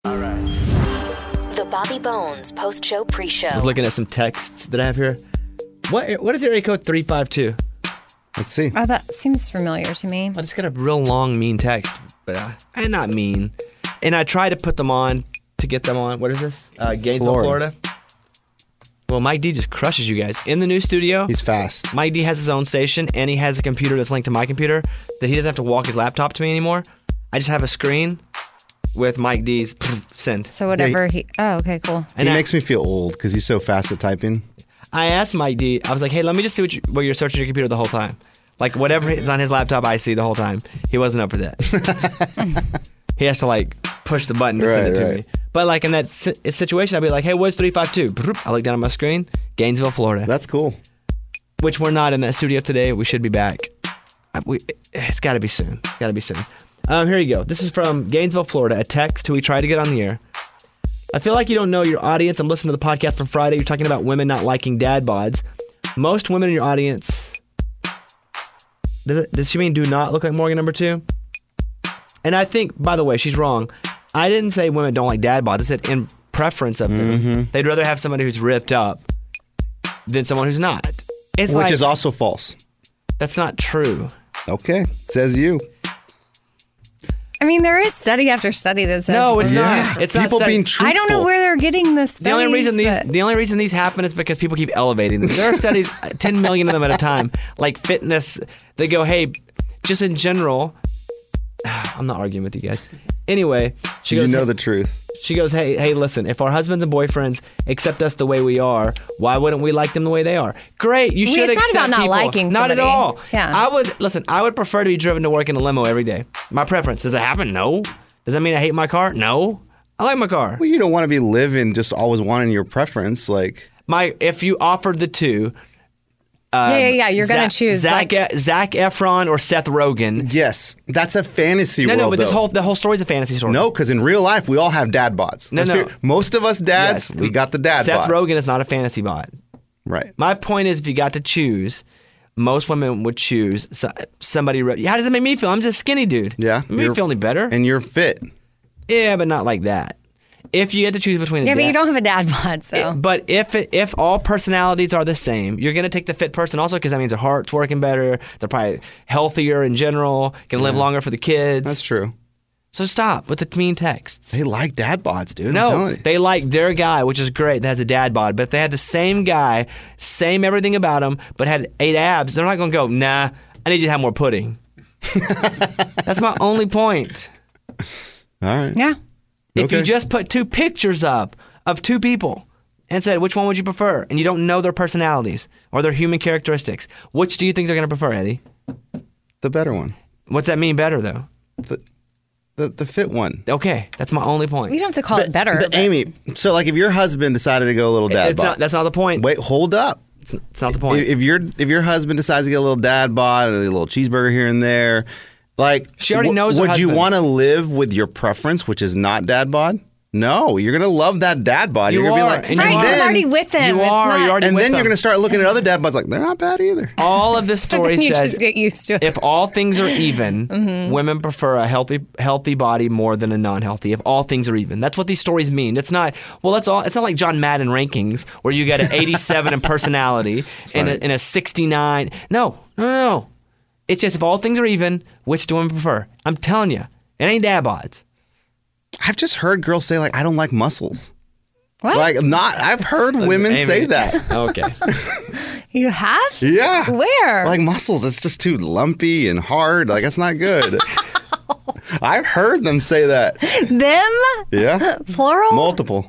All right. The Bobby Bones post-show pre-show. I was looking at some texts that I have here. What is area code 352? Let's see. Oh, that seems familiar to me. I just got a real long, mean text, but I'm not mean. And I tried to put them on to get them on. What is this? Gainesville, Florida. Well, Mike D just crushes you guys. In the new studio, He's fast. Mike D has his own station, and he has a computer that's linked to my computer that he doesn't have to walk his laptop to me anymore. I just have a screen with Mike D's send. So whatever Oh, okay, cool. He makes me feel old because he's so fast at typing. I asked Mike D, I was like, hey, let me just see what you're searching on your computer the whole time. Like, whatever is on his laptop, I see the whole time. He wasn't up for that. He has to, like, push the button to send it to me. But, like, in that situation, I'd be like, hey, what's 352? I look down at my screen, Gainesville, Florida. That's cool. Which we're not in that studio today. We should be back. It's got to be soon. Here you go. This is from Gainesville, Florida, a text who we tried to get on the air. I feel like you don't know your audience. I'm listening to the podcast from Friday. You're talking about women not liking dad bods. Most women in your audience, does she mean do not look like Morgan number 2? And I think, by the way, she's wrong. I didn't say women don't like dad bods. I said in preference of them. They'd rather have somebody who's ripped up than someone who's not. Which is also false. That's not true. Okay. Says you. I mean, there is study after study that says no, it's not. It's people not being truthful. I don't know where they're getting this. The only reason these happen is because people keep elevating them. There are studies, 10 million of them at a time, like fitness. They go, hey, just in general. I'm not arguing with you guys. Anyway, she goes, you know the truth. She goes, hey, listen, if our husbands and boyfriends accept us the way we are, why wouldn't we like them the way they are? Great, you should accept people. It's not about not liking somebody. Not at all. Yeah. I would prefer to be driven to work in a limo every day. My preference. Does it happen? No. Does that mean I hate my car? No. I like my car. Well, you don't want to be living just always wanting your preference. Like if you offered the two. You're going to choose Zac Efron or Seth Rogen. Yes, that's a fantasy world. No, but the whole story's a fantasy story. No, because in real life we all have dad bods. No. Most of us dads, we got the dad Seth bod. Rogen is not a fantasy bod. Right. My point is, if you got to choose, most women would choose somebody. How does it make me feel? I'm just a skinny dude. Yeah. It make me feel any better. And you're fit. Yeah, but not like that. If you had to choose between but you don't have a dad bod, so. But if all personalities are the same, you're going to take the fit person also because that means their heart's working better. They're probably healthier in general, can live longer for the kids. That's true. So stop with the mean texts. They like dad bods, dude. No, they like their guy, which is great, that has a dad bod. But if they had the same guy, same everything about him, but had 8 abs, they're not going to go, nah, I need you to have more pudding. That's my only point. All right. Yeah. If you just put 2 pictures up of 2 people and said, which one would you prefer? And you don't know their personalities or their human characteristics, which do you think they're going to prefer, Eddie? The better one. What's that mean, better, though? The fit one. Okay, that's my only point. We don't have to call it better. But Amy, so like if your husband decided to go a little dad bod. That's not the point. Wait, hold up. It's not the point. If your husband decides to get a little dad bod and a little cheeseburger here and there, like she already knows her would you husband. want to live with your preference, which is not dad bod? No, you're going to love that dad bod. You're going to be like, right, you're already with them. You are. You're already and with then them. you're going to start looking at other dad bods like, they're not bad either. All of this story you says just get used to it. If all things are even, women prefer a healthy body more than a non-healthy. If all things are even. That's what these stories mean. It's not, it's not like John Madden rankings where you get an 87 in personality and a 69. No. It's just if all things are even, which do women prefer? I'm telling you, it ain't dad bods. I've just heard girls say like, I don't like muscles. What? I've heard women say that. Okay. You have? Yeah. Where? Like muscles, it's just too lumpy and hard. Like, that's not good. I've heard them say that. Them? Yeah. Plural? Multiple.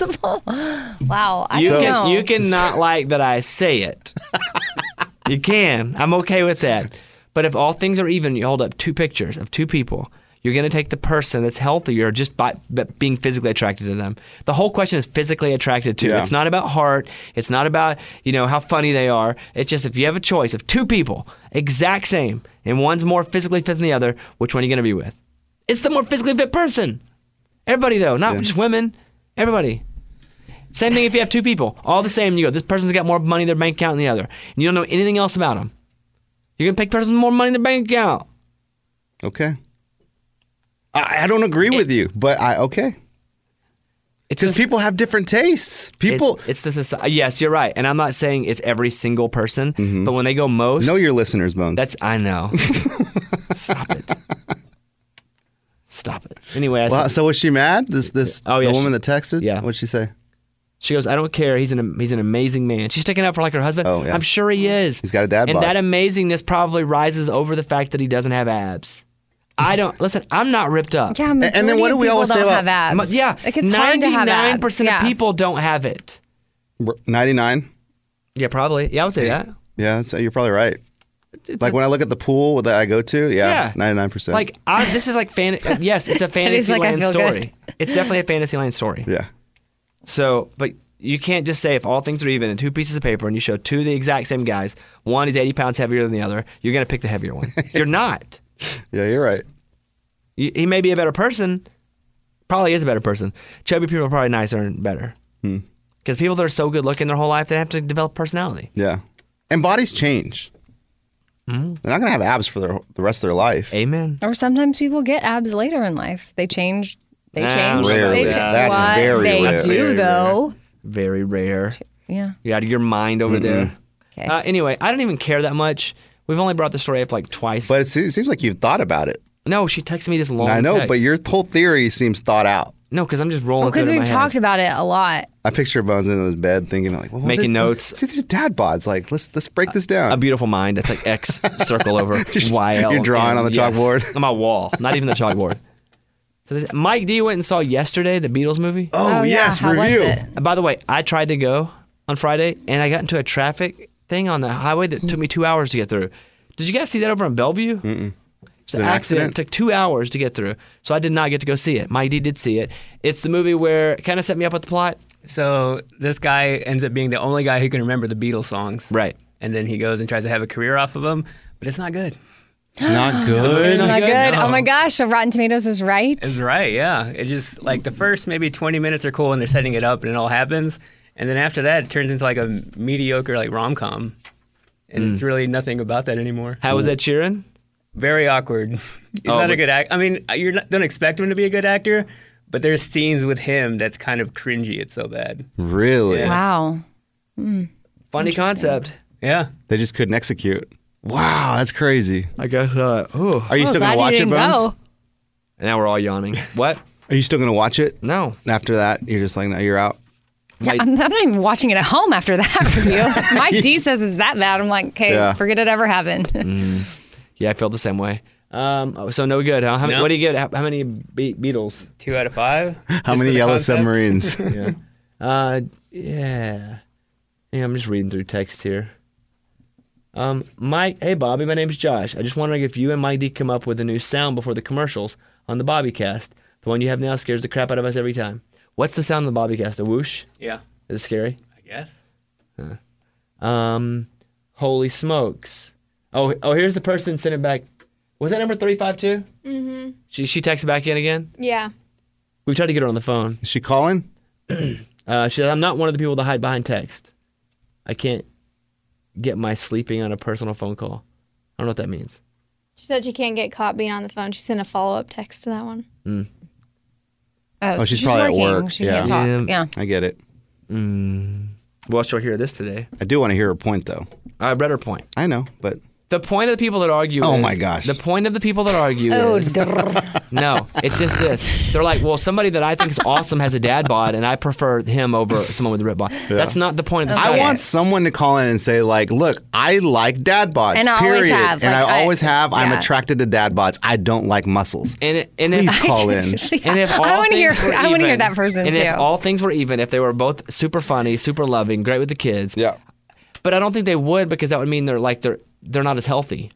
Wow. I don't know. You can not like that I say it. You can. I'm okay with that. But if all things are even, you hold up 2 pictures of 2 people. You're going to take the person that's healthier just by being physically attracted to them. The whole question is physically attracted to. Yeah. It's not about heart. It's not about, how funny they are. It's just if you have a choice of 2 people, exact same, and one's more physically fit than the other, which one are you going to be with? It's the more physically fit person. Everybody, though, not just women. Everybody. Same thing if you have 2 people. All the same, you go, this person's got more money in their bank account than the other. And you don't know anything else about them. You're going to pick the person with more money in their bank account. Okay. I don't agree with you, but okay. Because people have different tastes. People It's the society. Yes, you're right. And I'm not saying it's every single person, but when they go most. know your listeners, Bones. I know. Stop it. Stop it. Anyway, So was she mad? This Oh, yeah, the woman she- that texted? yeah. What'd she say? she goes, I don't care. He's an amazing man. She's sticking up for like her husband. Oh, yeah. I'm sure he is. He's got a dad And bod. that amazingness probably rises over the fact that he doesn't have abs. I don't listen. I'm not ripped up. Yeah, then majority what do of we people always say don't about- have abs. Yeah, Like, it's hard to have abs. 99% Yeah. of people don't have it. 99? Yeah, probably. Yeah, I would say that. Yeah, you're probably right. It's Like when I look at the pool that I go to, Yeah. 99%. Like this is like yes, it's a Eddie's like, I Fantasyland feel story. good. It's definitely a Fantasyland story. yeah. So, but you can't just say if all things are even in two pieces of paper and you show two of the exact same guys, one is 80 pounds heavier than the other, you're going to pick the heavier one. You're not. Yeah, you're right. He may be a better person. Probably is a better person. Chubby people are probably nicer and better. Because people that are so good looking their whole life, they have to develop personality. Yeah. And bodies change. They're not going to have abs for the rest of their life. Amen. Or sometimes people get abs later in life. They change. They Nah, change. rarely. They That's what? very They rare. do Very though. Very rare. Yeah. You got your mind over there. Okay. Anyway, I don't even care that much. We've only brought the story up like twice. But it seems like you've thought about it. No, she texted me this long I know, text. but your whole theory seems thought out. No, because I'm just rolling Because through it in we've my head. talked about it a lot. I picture Bones in his bed thinking like, well, Making notes. See these dad bods. Like, let's break this down. A beautiful mind. That's like X circle over YL. You're drawing on the chalkboard? On my wall. Not even the chalkboard. So Mike D went and saw yesterday the Beatles movie. Oh, yes, How review. was it? And by the way, I tried to go on Friday and I got into a traffic thing on the highway that took me 2 hours to get through. Did you guys see that over in Bellevue? Mm-mm. It's an accident. It took 2 hours to get through. So I did not get to go see it. Mike D did see it. It's the movie where it kind of set me up with the plot. So this guy ends up being the only guy who can remember the Beatles songs. Right. And then he goes and tries to have a career off of them, but it's not good. Not good. Oh my good? good. No. Oh my gosh. So Rotten Tomatoes was right. It's right, yeah. It just, like, the first maybe 20 minutes are cool and they're setting it up and it all happens. And then after that, it turns into like a mediocre, like, rom-com. And it's really nothing about that anymore. How was that cheering? Very awkward. He's not a good actor. I mean, don't expect him to be a good actor, but there's scenes with him that's kind of cringy. It's so bad. Really? Yeah. Wow. Funny concept. Yeah. They just couldn't execute. Wow, that's crazy. I guess, oh. Are you still going to Glad watch you it, didn't Bones? go. And now we're all yawning. What? Are you still going to watch it? No. After that, you're just like, no, you're out. Yeah, I'm not even watching it at home after that review. Mike D says it's that bad. I'm like, okay, Yeah. forget it ever happened. Yeah, I feel the same way. So no good, huh? No. What do you get? How many Beatles? 2 out of 5. How many yellow submarines? Yeah. Yeah. I'm just reading through text here. Mike, hey Bobby, my name's Josh. I just wondering if you and Mike D come up with a new sound before the commercials on the Bobbycast. The one you have now scares the crap out of us every time. What's the sound of the Bobbycast? A whoosh? Yeah, Is it scary? I guess. Holy smokes. Oh, here's the person sending back. Was that number 352? Mm-hmm. She texted back in again? Yeah. We tried to get her on the phone. Is she calling? She said, I'm not one of the people that hide behind text. I can't get my sleeping on a personal phone call. I don't know what that means. She said she can't get caught being on the phone. She sent a follow-up text to that one. Oh, so she's probably at working. work. She Yeah. can't talk. Yeah. Yeah. I get it. Well, she'll hear this today. I do want to hear her point, though. I read her point. I know, but The point of the people that argue Oh is... my gosh. The point of the people that argue Oh, is... No, it's just this. They're like, well, somebody that I think is awesome has a dad bod, and I prefer him over someone with a rip bod. That's not the point of the I study. want someone to call in and say, like, look, I like dad bods, And I always period. have, and like, I always have. I'm yeah. attracted to dad bods. I don't like muscles. And Please if, call in. and if all I want to hear. things were I want to hear even- that person and too. if all things were even, if they were both super funny, super loving, great with the kids, Yeah. but I don't think they would because that would mean they're not as healthy.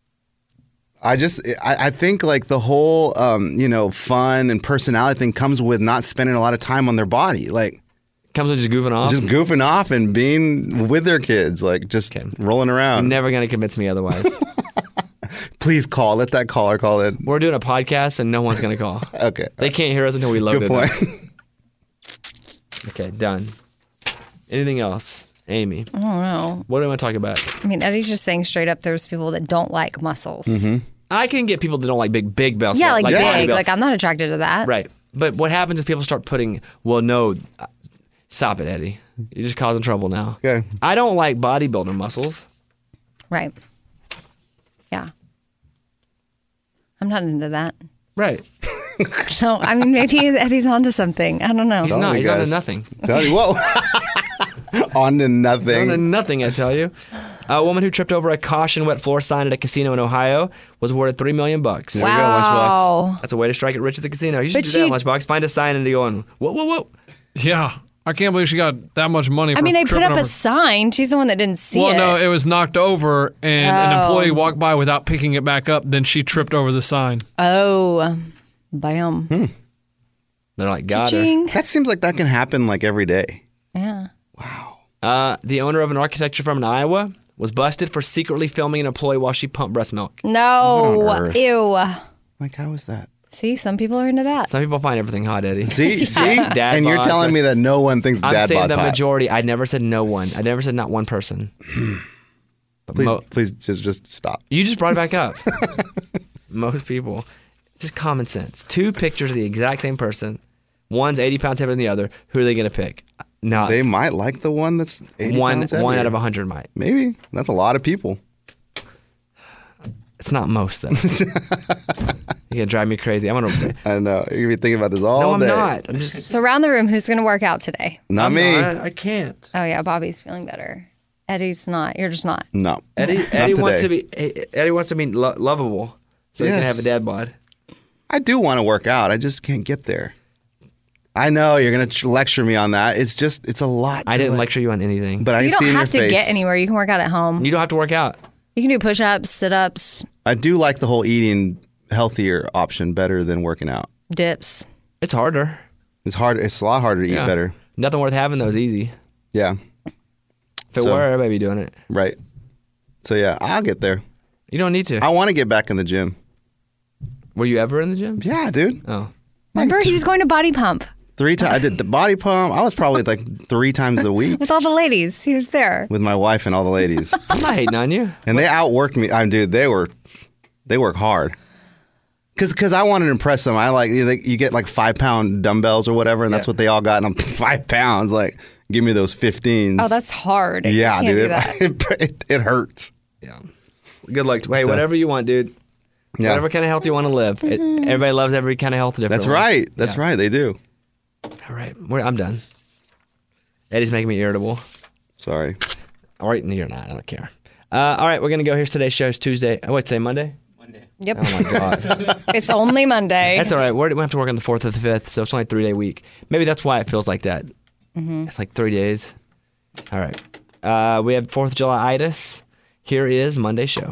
I think like the whole, fun and personality thing comes with not spending a lot of time on their body. Like, Comes with just goofing off. just goofing off and being with their kids, like just rolling around. Never gonna convince me otherwise. Please call. Let that caller call in. We're doing a podcast and no one's gonna call. Okay. They can't hear us until we load Good it point. up. Okay, done. Anything else, Amy? I don't know. What do I want to talk about? I mean, Eddie's just saying straight up. There's people that don't like muscles. Mm-hmm. I can get people that don't like big bells. Yeah, like big. bodybuilding. Like I'm not attracted to that. Right. But what happens is people start putting, well, no, stop it, Eddie. You're just causing trouble now. Okay. I don't like bodybuilder muscles. Right. Yeah. I'm not into that. Right. So, I mean, maybe Eddie's onto something. I don't know. He's not. you He's onto guys. nothing. Tell you, whoa. On to nothing. Onto nothing, I tell you. A woman who tripped over a caution wet floor sign at a casino in Ohio was awarded $3 million. There we go, Wow. That's a way to strike it rich at the casino. You should But do she- that, Lunchbox. Find a sign and you going, whoa, whoa, whoa. Yeah. I can't believe she got that much money for I mean, they put tripping up over. a sign. She's the one that didn't see Well, it. no, it was knocked over, and an employee walked by without picking it back up. Then she tripped over the sign. Oh, bam. They're like, got her. Ching. That seems like that can happen like every day. Yeah. The owner of an architecture firm in Iowa was busted for secretly filming an employee while she pumped breast milk. No. What on earth? Ew. Like, how is that? See, some people are into that. Some people find everything hot, Eddie. See? Dad And you're bods, telling but- me that no one thinks I'm dad saying bod's the hot. majority. I never said no one. I never said not one person. But Please just stop. you just brought it back up. Most people. Just common sense. Two pictures of the exact same person. One's 80 pounds heavier than the other. Who are they going to pick? No. They might like the one that's 80 one pounds heavier. out of 100 might. Maybe. That's a lot of people. It's not most, though. You're going to drive me crazy. I'm going to. I know. You're going to be thinking about this all No, I'm day. not. I'm just. So around the room, who's going to work out today? Not me. I can't. Oh, yeah, Bobby's feeling better. Eddie's not. You're just not. No. Eddie Not wants to today. be. Eddie wants to be lovable, so he can Yes. have a dad bod. I do want to work out. I just can't get there. I know you're going to lecture me on that. It's a lot. I to didn't like- lecture you on anything. But I You can see don't in have to your face. get anywhere. You can work out at home. You don't have to work out. You can do push-ups, sit-ups, I do like the whole eating healthier option better than working out. dips. It's harder. It's hard. It's a lot harder to eat Yeah. better. Nothing worth having though is easy. Yeah. If it So- were, everybody be doing it. Right. So yeah, I'll get there. You don't need to. I want to get back in the gym. Were you ever in the gym? Yeah, dude. Oh. Remember, he was going to body pump 3 times. I did the body pump. I was probably like 3 times a week with all the ladies. He was there. with my wife and all the ladies, I'm not hating on you. and they outworked me. Dude, they work hard. Cause I wanted to impress them. I like you get like 5-pound dumbbells or whatever, and that's what they all got. And I'm 5 pounds. Like, give me those 15s. Oh, that's hard. yeah, you can't dude. do that. It hurts. Yeah. Good luck. Hey, whatever you want, dude. Yeah. Whatever kind of health you want to live. Everybody loves every kind of health differently. That's right. That's Yeah. right. They do. All right. I'm done. Eddie's making me irritable. Sorry. All right, no, you're not. I don't care. All right, we're going to go. Here's today's show. It's Tuesday. Oh, wait, say Monday? Yep. Oh, my God. It's only Monday. That's all right. We have to work on the 4th or the 5th, so it's only a 3-day week. Maybe that's why it feels like that. It's like 3 days. All right. We have 4th of July-itis. Here is Monday's show.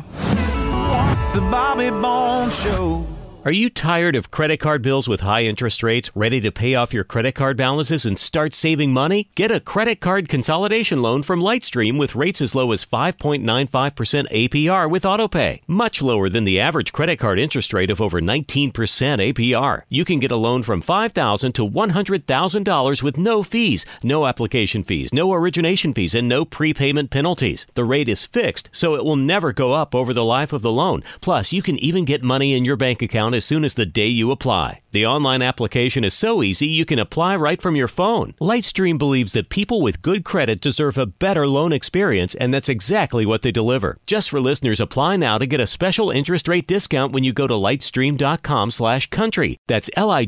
The Bobby Bones Show. Are you tired of credit card bills with high interest rates, ready to pay off your credit card balances and start saving money? Get a credit card consolidation loan from Lightstream with rates as low as 5.95% APR with AutoPay, much lower than the average credit card interest rate of over 19% APR. You can get a loan from $5,000 to $100,000 with no fees, no application fees, no origination fees, and no prepayment penalties. The rate is fixed, so it will never go up over the life of the loan. Plus, you can even get money in your bank account as soon as the day you apply. The online application is so easy you can apply right from your phone. Lightstream believes that people with good credit deserve a better loan experience, and that's exactly what they deliver. Just for listeners, apply now to get a special interest rate discount when you go to lightstream.com/country. That's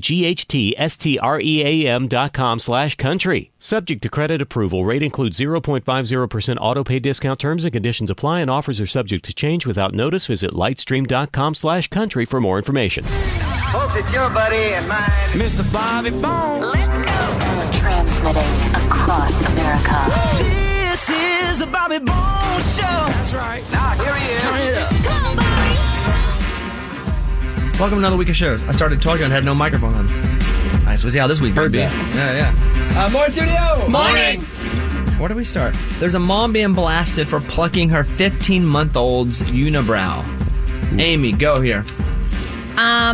LIGHTSTREAM.com/country. Subject to credit approval. Rate includes 0.50% auto-pay discount. Terms and conditions apply, and offers are subject to change without notice. Visit lightstream.com/country for more information. Folks, it's your buddy and mine, Mr. Bobby Bones. Transmitting across America. This is the Bobby Bones Show. That's right. Now, here he is. Turn it up. Come on, Bobby. Welcome to another week of shows. I started talking and had no microphone on. Nice. We'll see how this week's going to be. Yeah. Morning, studio. Morning. Where do we start? There's a mom being blasted for plucking her 15-month-old's unibrow. Amy, go here. I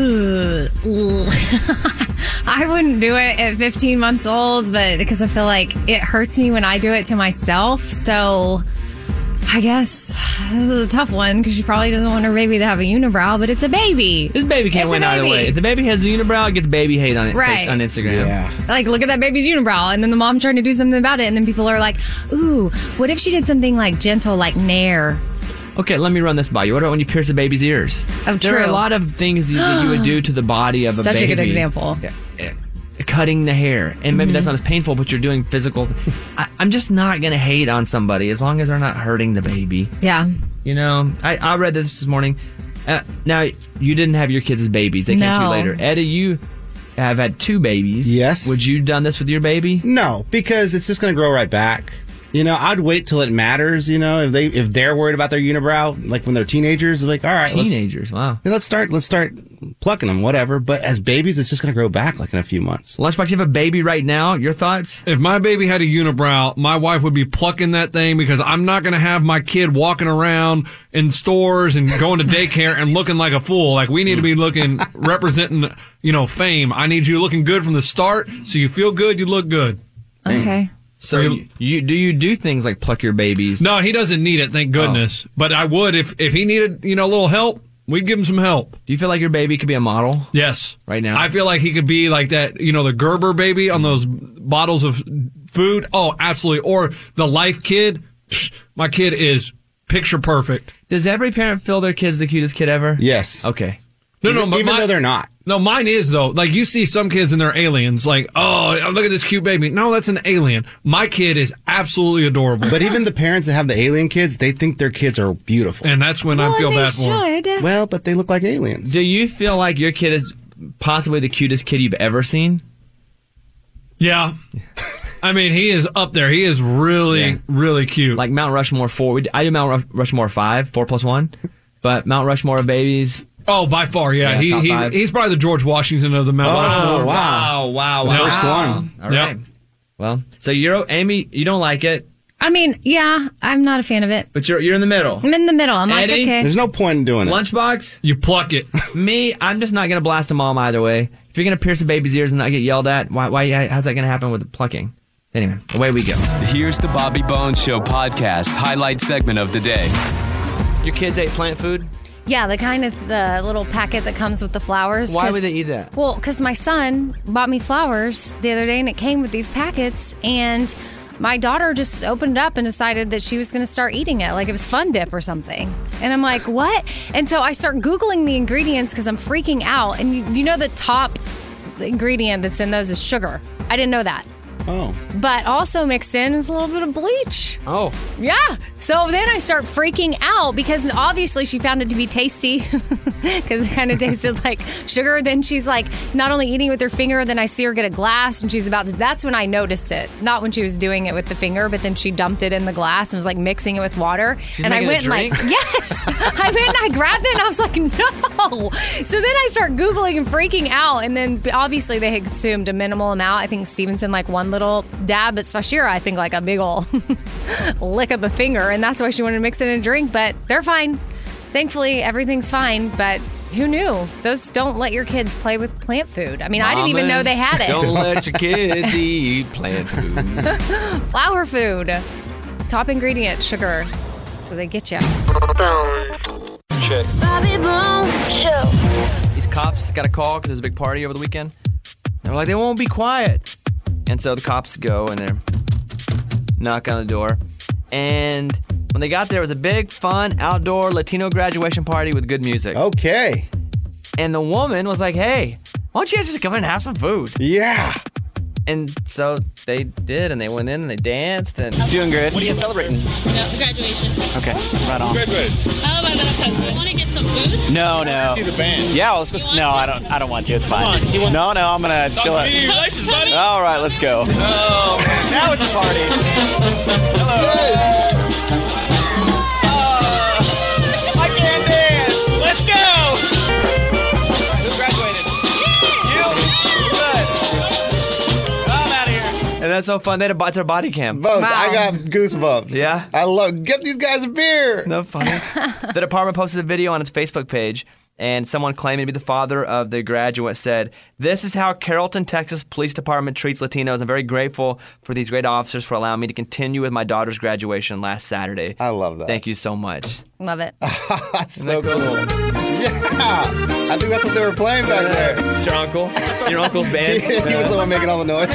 wouldn't do it at 15 months old, but because I feel like it hurts me when I do it to myself. So I guess this is a tough one because she probably doesn't want her baby to have a unibrow, but it's a baby. This baby can't It's a win either baby. way. If the baby has a unibrow, it gets baby hate on it Right. on Instagram. Yeah. Like, look at that baby's unibrow, and then the mom trying to do something about it, and then people are like, ooh, what if she did something like gentle, like Nair? Okay, let me run this by you. What about when you pierce a baby's ears? Oh, There are a true. lot of things that you would do to the body of a Such baby. a good example. Cutting the hair. And maybe that's not as painful, but you're doing physical. I'm just not going to hate on somebody as long as they're not hurting the baby. Yeah. You know, I read this morning. Now, you didn't have your kids as babies. They came to you No. later. Eddie, you have had 2 babies. Yes. Would you done this with your baby? No, because it's just going to grow right back. You know, I'd wait till it matters. You know, if they're worried about their unibrow, like when they're teenagers, like all right, Teenagers, wow. let's start plucking them, whatever. But as babies, it's just going to grow back like in a few months. Lunchbox, you have a baby right now. Your thoughts? If my baby had a unibrow, my wife would be plucking that thing because I'm not going to have my kid walking around in stores and going to daycare and looking like a fool. Like, we need to be looking, representing, fame. I need you looking good from the start, so you feel good, you look good. Okay. So you do things like pluck your babies? No, he doesn't need it, thank goodness. But I would if he needed, a little help. We'd give him some help. Do you feel like your baby could be a model? Yes. Right now? I feel like he could be like that, the Gerber baby on those bottles of food. Oh, absolutely. Or the Life Kid. Psh, my kid is picture perfect. Does every parent feel their kid's the cutest kid ever? Yes. Okay. Even though they're not. No, mine is, though. Like, you see some kids and they're aliens. Like, oh, look at this cute baby. No, that's an alien. My kid is absolutely adorable. But even the parents that have the alien kids, they think their kids are beautiful. And that's when I feel bad for them. should. Well, but they look like aliens. Do you feel like your kid is possibly the cutest kid you've ever seen? Yeah. I mean, he is up there. He is really, really cute. Like Mount Rushmore 4. I do Mount Rushmore 5, 4 plus 1. But Mount Rushmore of babies. Oh, by far, yeah. Yeah, top 5. He's probably the George Washington of the Mount Rushmore. Wow. First one. All right. Well, so Amy, you don't like it, I mean, yeah, I'm not a fan of it. but you're in the middle. I'm in the middle. I'm like, Eddie? okay. There's no point in doing it. Lunchbox? You pluck it. Me, I'm just not going to blast a mom either way. If you're going to pierce a baby's ears and not get yelled at, why? How's that going to happen with the plucking? Anyway, away we go. Here's the Bobby Bones Show podcast highlight segment of the day. Your kids ate plant food? Yeah, the little packet that comes with the flowers. Why would they eat that? Well, because my son bought me flowers the other day and it came with these packets, and my daughter just opened it up and decided that she was going to start eating it like it was Fun Dip or something. And I'm like, what? And so I start Googling the ingredients because I'm freaking out. And you know the top ingredient that's in those is sugar. I didn't know that. Oh. But also mixed in is a little bit of bleach. Oh. Yeah. So then I start freaking out because obviously she found it to be tasty because it kind of tasted like sugar. Then she's like not only eating with her finger, then I see her get a glass and she's about to, that's when I noticed it. Not when she was doing it with the finger, but then she dumped it in the glass and was like mixing it with water. She's and I making a went and drink? like, yes. I went and I grabbed it and I was like, no. So then I start Googling and freaking out. And then obviously they had consumed a minimal amount. I think Stevenson like one little dab, but Stashira, I think like a big ol' lick of the finger, and that's why she wanted to mix it in a drink, but they're fine. Thankfully, everything's fine, but who knew? Those don't let your kids play with plant food. I mean, I didn't even know they had it. Don't let your kids eat plant food. Flour food. Top ingredient, sugar. So they get you. Bobby Bones Show. These cops got a call because there was a big party over the weekend. They were like, they won't be quiet. And so the cops go and they're knocking on the door. And when they got there, it was a big, fun, outdoor Latino graduation party with good music. Okay. And the woman was like, hey, why don't you guys just come in and have some food? Yeah. And so they did, and they went in and they danced. And Doing good. What are you celebrating? No, graduation. Okay, right on. How about that? You want to get some food? No. See the band. Yeah, let's go. No, I don't want to. It's fine. No, I'm gonna chill out. All right, let's go. Oh, now it's a party. Hello. I can't dance. Let's go. Who graduated? You. Good. I'm out of here. And that's so fun. They had a body cam. Bones, I got goosebumps. Yeah? I love, get these guys a beer. No funny. The department posted a video on its Facebook page, And someone claiming to be the father of the graduate said, "This is how Carrollton, Texas Police Department treats Latinos. I'm very grateful for these great officers for allowing me to continue with my daughter's graduation last Saturday." I love that. Thank you so much. Love it. That's so cool. Yeah. I think that's what they were playing back there. Your uncle? Your uncle's band? He was the one making all the noise.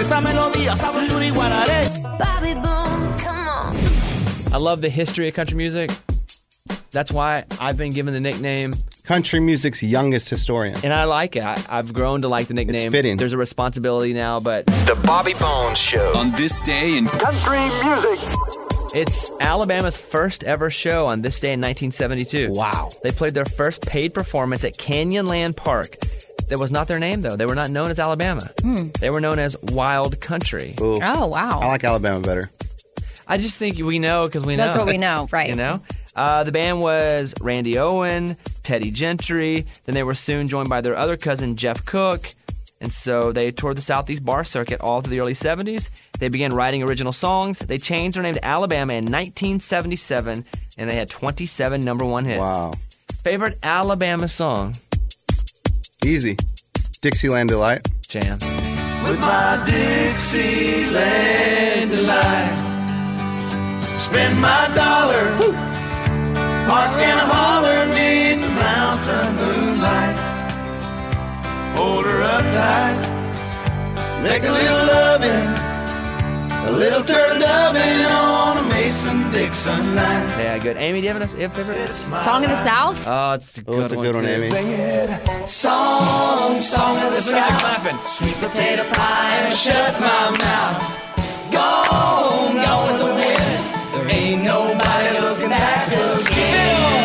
Bobby Bones. Come on. I love the history of country music. That's why I've been given the nickname Country music's youngest historian. And I like it. I've grown to like the nickname. It's fitting. There's a responsibility now, but... The Bobby Bones Show. On this day in country music. It's Alabama's first ever show on this day in 1972. Wow. They played their first paid performance at Canyonland Park. That was not their name, though. They were not known as Alabama. They were known as Wild Country. Ooh. Oh, wow. I like Alabama better. I just think we know because we know. That's what we know, right. You know? The band was Randy Owen, Teddy Gentry. Then they were soon joined by their other cousin, Jeff Cook. And so they toured the Southeast bar circuit all through the early 70s. They began writing original songs. They changed their name to Alabama in 1977, and they had 27 number one hits. Wow. Favorite Alabama song? Easy. Dixieland Delight. Jam. With my Dixieland Delight, spend my dollar, parked in a holler neath the mountain moonlight. Hold her up tight, make a little loving, a little turtle doving on a Mason-Dixon line. Yeah, good. Amy, do you have a favorite? Song of the South? Oh, it's a good one, good one, too. Amy. Sing it, song of the South. Clapping. Sweet potato pie, shut my mouth. Gone with the wind. There ain't nobody looking back again.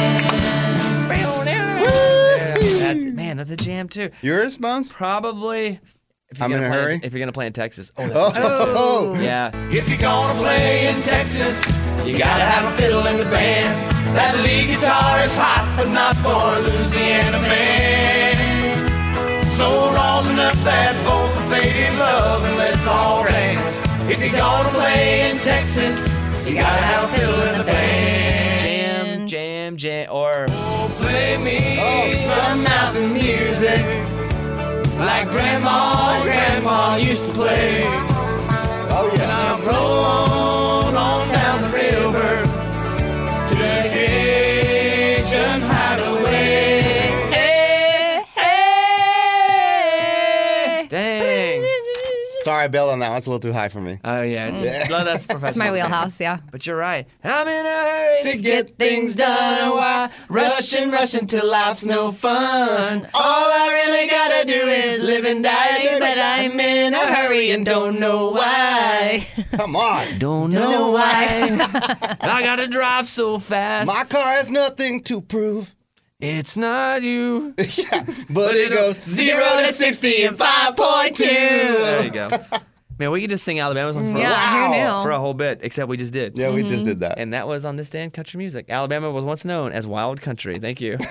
That's a jam too. Yours, Bones? Probably. If I'm in a hurry. If you're gonna play in Texas. Oh, that's yeah. If you're gonna play in Texas, you gotta have a fiddle in the band. That lead guitar is hot, but not for a Louisiana man. So rosin up that bowl for faded love and let's all dance. If you're gonna play in Texas, you gotta have a fiddle in the band. Jam, or play me some mountain music like Grandma and Grandpa used to play. Oh yeah. And I've rolled on down the river to the Cajun hideaway. Hey, hey. Dang. Sorry, I bailed on that one. It's a little too high for me. Oh, yeah. That's professional. It's my wheelhouse, yeah. But you're right. I'm in a hurry To get things done, why rushing till life's no fun? All I really gotta do is live and die, but I'm in a hurry and don't know why. Come on. Don't know why. I gotta drive so fast. My car has nothing to prove. It's not you. Yeah, but it goes 0 to 60 in 5.2. There you go. Man, we could just sing Alabama song for, Yeah, who knew? for a whole bit, except we just did. Yeah, we just did that. And that was on this day in country music. Alabama was once known as Wild Country. Thank you.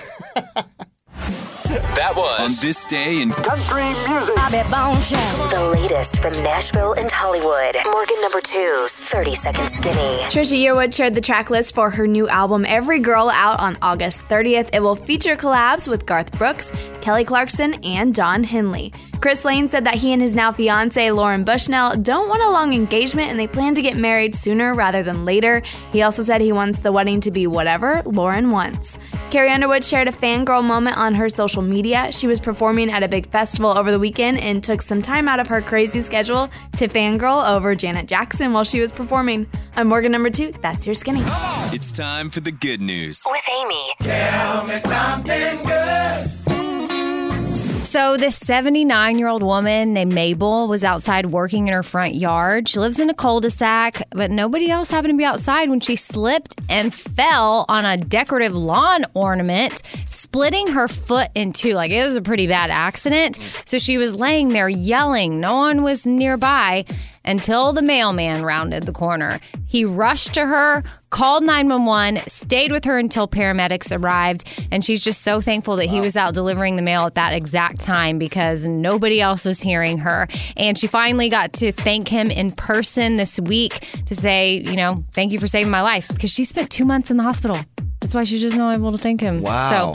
That was On This Day in Country Music. Bobby Bones Show. The latest from Nashville and Hollywood. Morgan number 2's 30-Second Skinny. Trisha Yearwood shared the track list for her new album, Every Girl, out on August 30th. It will feature collabs with Garth Brooks, Kelly Clarkson, and Don Henley. Chris Lane said that he and his now fiancée, Lauren Bushnell, don't want a long engagement and they plan to get married sooner rather than later. He also said he wants the wedding to be whatever Lauren wants. Carrie Underwood shared a fangirl moment on her social media. She was performing at a big festival over the weekend and took some time out of her crazy schedule to fangirl over Janet Jackson while she was performing. I'm Morgan number 2. That's your skinny. It's time for the good news. With Amy. Tell me something good. So this 79-year-old woman named Mabel was outside working in her front yard. She lives in a cul-de-sac, but nobody else happened to be outside when she slipped and fell on a decorative lawn ornament, splitting her foot in two. Like, it was a pretty bad accident. So she was laying there yelling. No one was nearby until the mailman rounded the corner. He rushed to her, called 911, stayed with her until paramedics arrived, and she's just so thankful that he was out delivering the mail at that exact time because nobody else was hearing her. And she finally got to thank him in person this week to say, thank you for saving my life, because she spent 2 months in the hospital. That's why she's just not able to thank him. Wow. So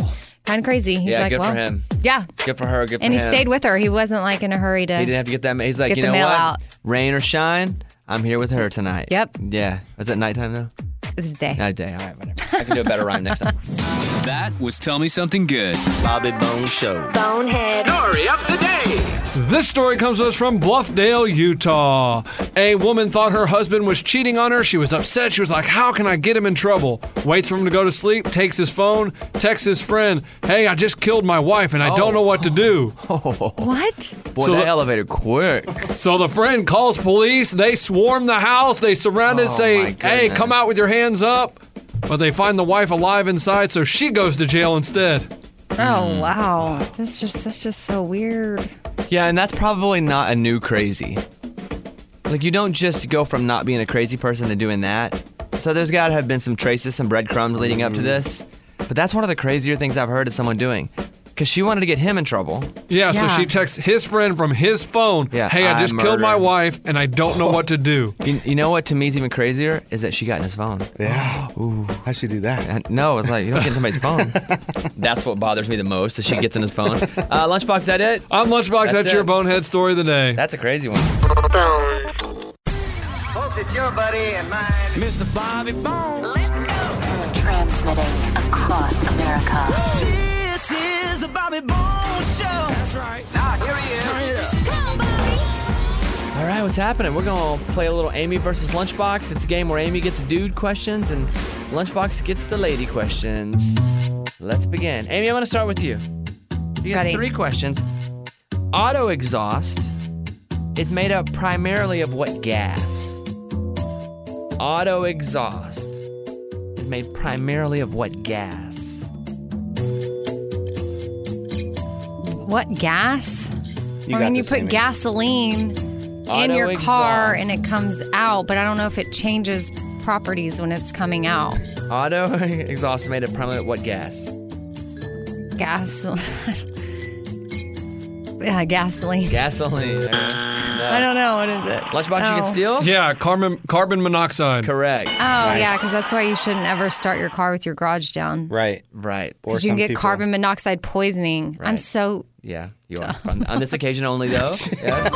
Kind of crazy. He's Yeah, like, good well, for him. Yeah. Good for her. Good for And him. he stayed with her. He wasn't like in a hurry to. He didn't have to get that. He's like, Get you the know mail what? out. Rain or shine, I'm here with her tonight. Yep. Yeah. Was it nighttime though? This is day. Day. All right, whatever. I can do a better rhyme next time. That was Tell Me Something Good. Bobby Bone Show. Bonehead. Story of the day. This story comes to us from Bluffdale, Utah. A woman thought her husband was cheating on her. She was upset. She was like, how can I get him in trouble? Waits for him to go to sleep, takes his phone, texts his friend, hey, I just killed my wife and I don't know what to do. What? Boy, So that the- elevator quick. So the friend calls police. They swarm the house. They surround it, my say, hey, goodness. come out with your hands up. But they find the wife alive inside, so she goes to jail instead. Oh, wow. That's just so weird. Yeah, and that's probably not a new crazy. Like, you don't just go from not being a crazy person to doing that. So there's got to have been some traces, some breadcrumbs leading up to this. But that's one of the crazier things I've heard of someone doing. Because she wanted to get him in trouble. Yeah, so she texts his friend from his phone, Yeah, hey, I just killed my murdered. wife and I don't know what to do. You know what to me is even crazier? Is that she got in his phone. Yeah. Ooh. How'd she do that? And no, it's like, you don't get in somebody's phone. That's what bothers me the most, that she gets in his phone. Lunchbox, is that it? I'm Lunchbox, that's your Bonehead story of the day. That's a crazy one. Folks, it's your buddy and mine, Mr. Bobby Bones. Transmitting across America. This is the Bobby Bones Show. That's right. Now, here he is. Turn it up. Come on, Bobby. All right, what's happening? We're going to play a little Amy versus Lunchbox. It's a game where Amy gets dude questions and Lunchbox gets the lady questions. Let's begin. Amy, I'm going to start with you. You got Ready. 3 questions. Auto exhaust is made up primarily of what gas? Auto exhaust is made primarily of what gas? What gas? You I got mean, you this, put Amy. gasoline in Auto your car exhaust. and it comes out, but I don't know if it changes properties when it's coming out. Auto exhaust is made up primarily of what gas? Gas. Yeah, gasoline. Gasoline. I don't know. What is it? Lunchbox, you Oh. can steal? Yeah, carbon monoxide. Correct. Oh, yeah, because that's why you shouldn't ever start your car with your garage down. Right. Right. Or Because you some can get people- carbon monoxide poisoning. I'm Right. so. Yeah, you are. On this occasion only, though. Yes.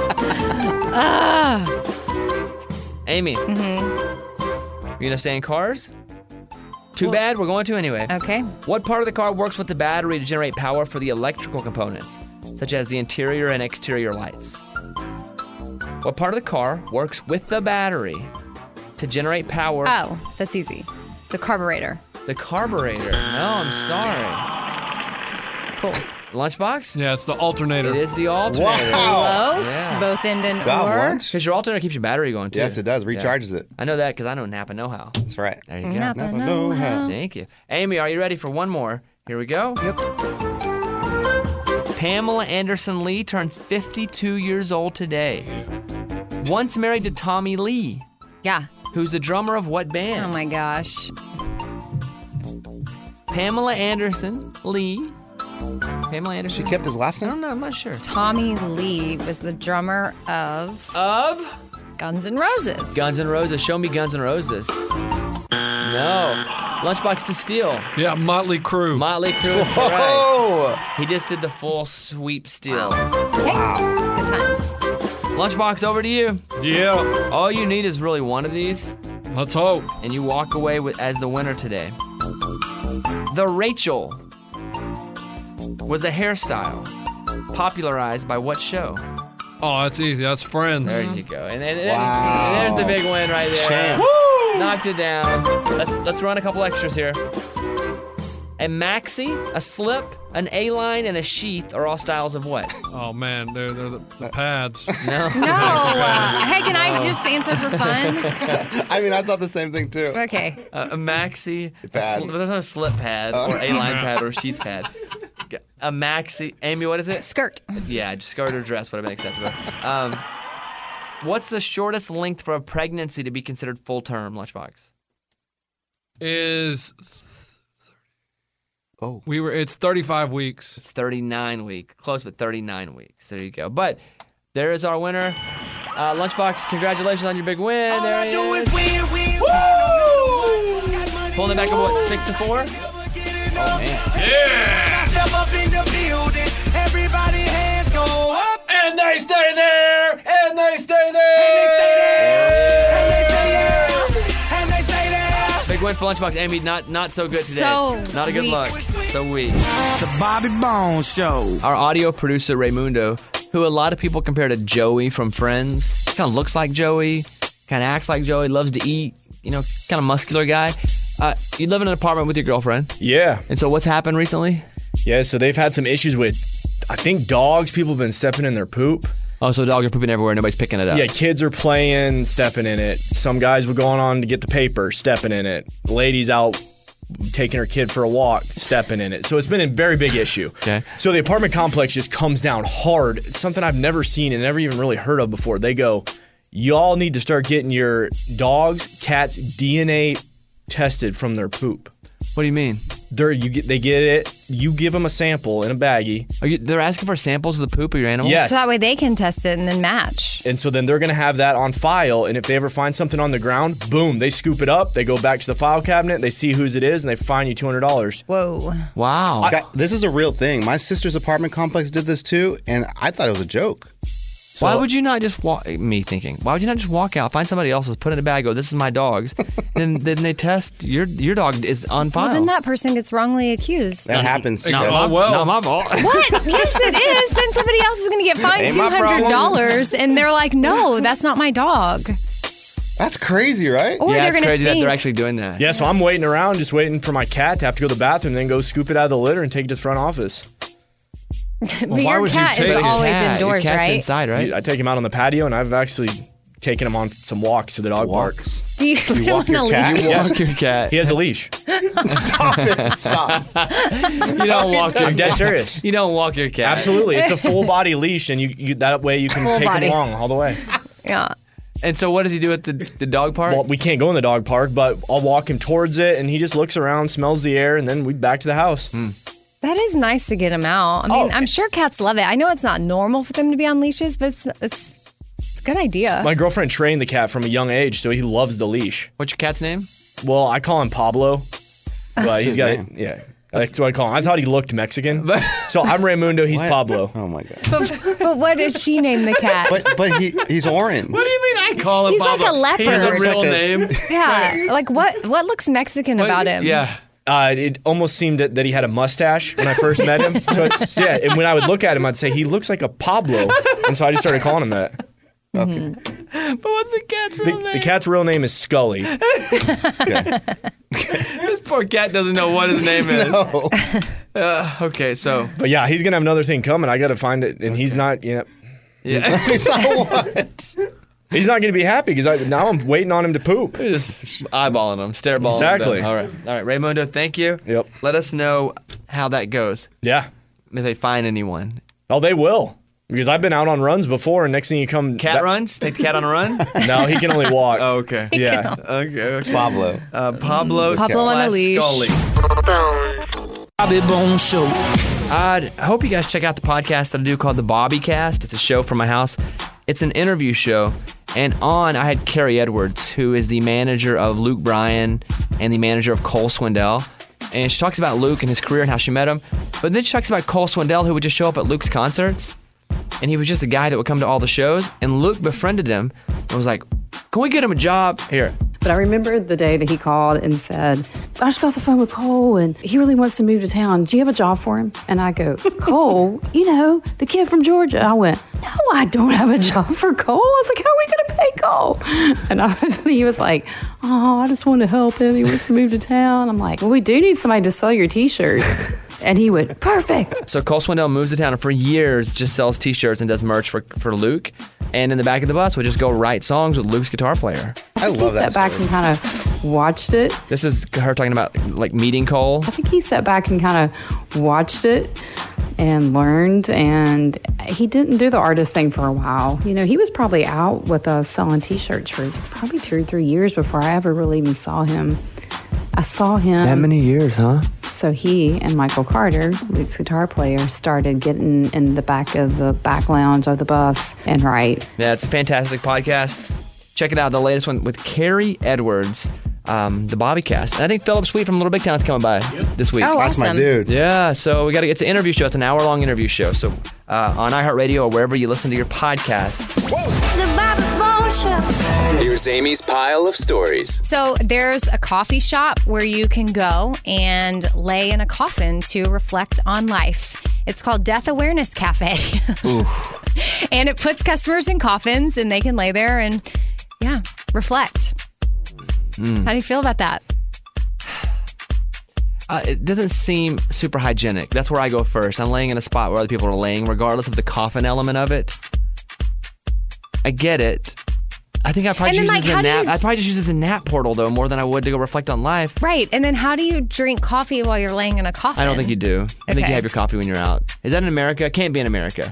Amy. Mm-hmm. You gonna stay in cars? Too bad, we're going to anyway. Okay. What part of the car works with the battery to generate power for the electrical components, such as the interior and exterior lights? What part of the car works with the battery to generate power? Oh, that's easy. The carburetor. The carburetor. No, I'm sorry. Cool. Lunchbox? Yeah, it's the alternator. It is the alternator. Close. Yeah. Both end in Got or. one. Because your alternator keeps your battery going too. Yes, it does. Recharges it. I know that because I know Napa know-how. That's right. There you go. Napa know how. Thank you. Amy, are you ready for one more? Here we go. Yep. Pamela Anderson Lee turns 52 years old today. Once married to Tommy Lee, Yeah. who's the drummer of what band? Oh my gosh. Pamela Anderson Lee. Pamela Anderson. She kept his last I name? don't know. I'm not sure. Tommy Lee was the drummer of Of Guns N' Roses. Guns N' Roses. Show me Guns N' Roses. No. Lunchbox to steal. Yeah, Motley Crue. Motley Crue is correct. Oh! He just did the full sweep steal. Wow. Good times. Lunchbox, over to you. Yeah, All you need is really one of these, let's hope. and you walk away with as the winner today. The Rachel was a hairstyle popularized by what show? Oh, that's easy. That's Friends. There you go. And Wow. there's the big win right there. Champ. Woo! Knocked it down. Let's run a couple extras here. A maxi, a slip, an A-line, and a sheath are all styles of what? Oh man, they're the pads. No. No. Hey, can I just answer for fun? I mean, I thought the same thing too. Okay. A maxi, Pad. there's no slip pad or A-line pad or sheath pad. A maxi, Amy, what is it? Skirt. Yeah, just skirt or dress would have been acceptable. What's the shortest length for a pregnancy to be considered full term, Lunchbox? Is Oh. it's 35 weeks. It's 39 weeks. Close, but 39 weeks. There you go. But there is our winner. Lunchbox, congratulations on your big win. There he is. Woo! Pulling it back up, what, 6-4? Oh, man. love up in the building. Everybody hands go up. And they stay there. And they stay there. And they stay there. And they stay there. And they stay there. Big win for Lunchbox. Amy, not so good today. So not a good weak. look. So weak. The Bobby Bones Show. Our audio producer, Raymundo, who a lot of people compare to Joey from Friends. Kind of looks like Joey, kind of acts like Joey, loves to eat, kind of muscular guy. You live in an apartment with your girlfriend. Yeah. And so what's happened recently? Yeah, so they've had some issues with, I think, dogs. People have been stepping in their poop. Oh, so dogs are pooping everywhere. Nobody's picking it up. Yeah, kids are playing, stepping in it. Some guys were going on to get the paper, stepping in it. Ladies out taking her kid for a walk, stepping in it. So it's been a very big issue. Okay. So the apartment complex just comes down hard. It's something I've never seen and never even really heard of before. They go, y'all need to start getting your dogs, cats' DNA tested from their poop. What do you mean? They get it. You give them a sample in a baggie. They're asking for samples of the poop of your animals? Yes. So that way they can test it and then match. And so then they're going to have that on file. And if they ever find something on the ground, boom, they scoop it up. They go back to the file cabinet. They see whose it is, and they fine you $200. Whoa. Wow. This is a real thing. My sister's apartment complex did this too, and I thought it was a joke. Why would you not just walk? Me thinking. Why would you not just walk out, find somebody else's, put it in a bag, go, this is my dog's, then they test your dog is on file. Well, then that person gets wrongly accused. That happens. Not my fault. What? Yes, it is. Then somebody else is going to get fined Ain't my problem. $200, and they're like, "No, that's not my dog." That's crazy, right? Or yeah, they're it's going to crazy that think they're actually doing that. Yeah, so I'm waiting around, just waiting for my cat to have to go to the bathroom, then go scoop it out of the litter and take it to the front office. But why your would you cat take is your always cat? indoors, Your cat's right? inside, right? I take him out on the patio, and I've actually taken him on some walks to the dog park. Do you put him walk on a your cat? leash? You walk your cat. He has a leash. Stop it. Stop. You don't walk your I'm dead serious. You don't walk your cat. Absolutely. It's a full body leash, and you that way you can Full take body. him along all the way. Yeah. And so what does he do at the dog park? Well, we can't go in the dog park, but I'll walk him towards it, and he just looks around, smells the air, and then we back to the house. That is nice to get them out. I mean, I'm sure cats love it. I know it's not normal for them to be on leashes, but it's a good idea. My girlfriend trained the cat from a young age, so he loves the leash. What's your cat's name? Well, I call him Pablo, but he's his got name. yeah. That's what I call him. I thought he looked Mexican, so I'm Raymundo. He's What? Pablo. Oh my god. But what does she name the cat? But he's orange. What do you mean I call him He's like Pablo? a leopard. He has a He's real like a- name. Yeah, like what looks Mexican about him? Yeah. It almost seemed that he had a mustache when I first met him. So yeah, and when I would look at him, I'd say he looks like a Pablo, and so I just started calling him that. Okay. But what's the cat's real name? The cat's real name is Scully. This poor cat doesn't know what his name is. No. Okay, so But yeah, he's gonna have another thing coming. I got to find it, and he's not. yeah. It's not what? He's not gonna be happy because now I'm waiting on him to poop. Just eyeballing him, stareballing Exactly. him. All right. Raymundo, thank you. Yep. Let us know how that goes. Yeah. If they find anyone. Oh, they will. Because I've been out on runs before, and next thing you come... Cat runs? Take the cat on a run? No, he can only walk. Oh, okay. Yeah. Okay. Pablo. Pablo on a leash. Scully. Bobby Bones Show. I hope you guys check out the podcast that I do called The Bobby Cast. It's a show from my house. It's an interview show. And I had Carrie Edwards, who is the manager of Luke Bryan and the manager of Cole Swindell. And she talks about Luke and his career and how she met him. But then she talks about Cole Swindell, who would just show up at Luke's concerts. And he was just a guy that would come to all the shows. And Luke befriended him and was like, can we get him a job? Here. But I remember the day that he called and said, I just got off the phone with Cole and he really wants to move to town. Do you have a job for him? And I go, Cole, the kid from Georgia. I went, no, I don't have a job for Cole. I was like, how are we going to pay Cole? And he was like, oh, I just want to help him. He wants to move to town. I'm like, well, we do need somebody to sell your T-shirts. And he went, perfect. So Cole Swindell moves to town and for years just sells T-shirts and does merch for Luke. And in the back of the bus would just go write songs with Luke's guitar player. I love that He sat back and kind of watched it. This is her talking about like meeting Cole. I think he sat back and kind of watched it and learned, and he didn't do the artist thing for a while. He was probably out with us selling T-shirts for probably 2 or 3 years before I ever really even saw him. I saw him. That many years, huh? So he and Michael Carter, Luke's guitar player, started getting in the back of the back lounge of the bus and write. Yeah, it's a fantastic podcast. Check it out, the latest one with Carrie Edwards. the Bobby Cast. And I think Philip Sweet from Little Big Town is coming by this week. Oh, That's my awesome. dude. Yeah, so it's an interview show. It's an hour-long interview show. So on iHeartRadio or wherever you listen to your podcasts. The Bobby Bones Show. Here's Amy's pile of stories. So there's a coffee shop where you can go and lay in a coffin to reflect on life. It's called Death Awareness Cafe. And it puts customers in coffins and they can lay there and, reflect. How do you feel about that? It doesn't seem super hygienic. That's where I go first. I'm laying in a spot where other people are laying, regardless of the coffin element of it. I get it. I think I'd probably just use it as a nap. I'd probably just use it as a nap portal, though, more than I would to go reflect on life. Right. And then how do you drink coffee while you're laying in a coffin? I don't think you do. I think you have your coffee when you're out. Is that in America? It can't be in America.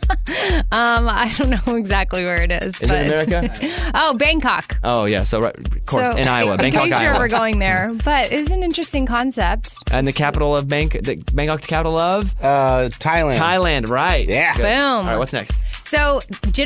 I don't know exactly where it is. Is it in America? Oh, Bangkok. Oh, yeah. So, of course, in Iowa. Bangkok, I'm pretty sure Iowa. we're going there. But it's an interesting concept. And the capital of Bangkok's capital of? Thailand. Thailand, right. Yeah. Good. Boom. All right, what's next? So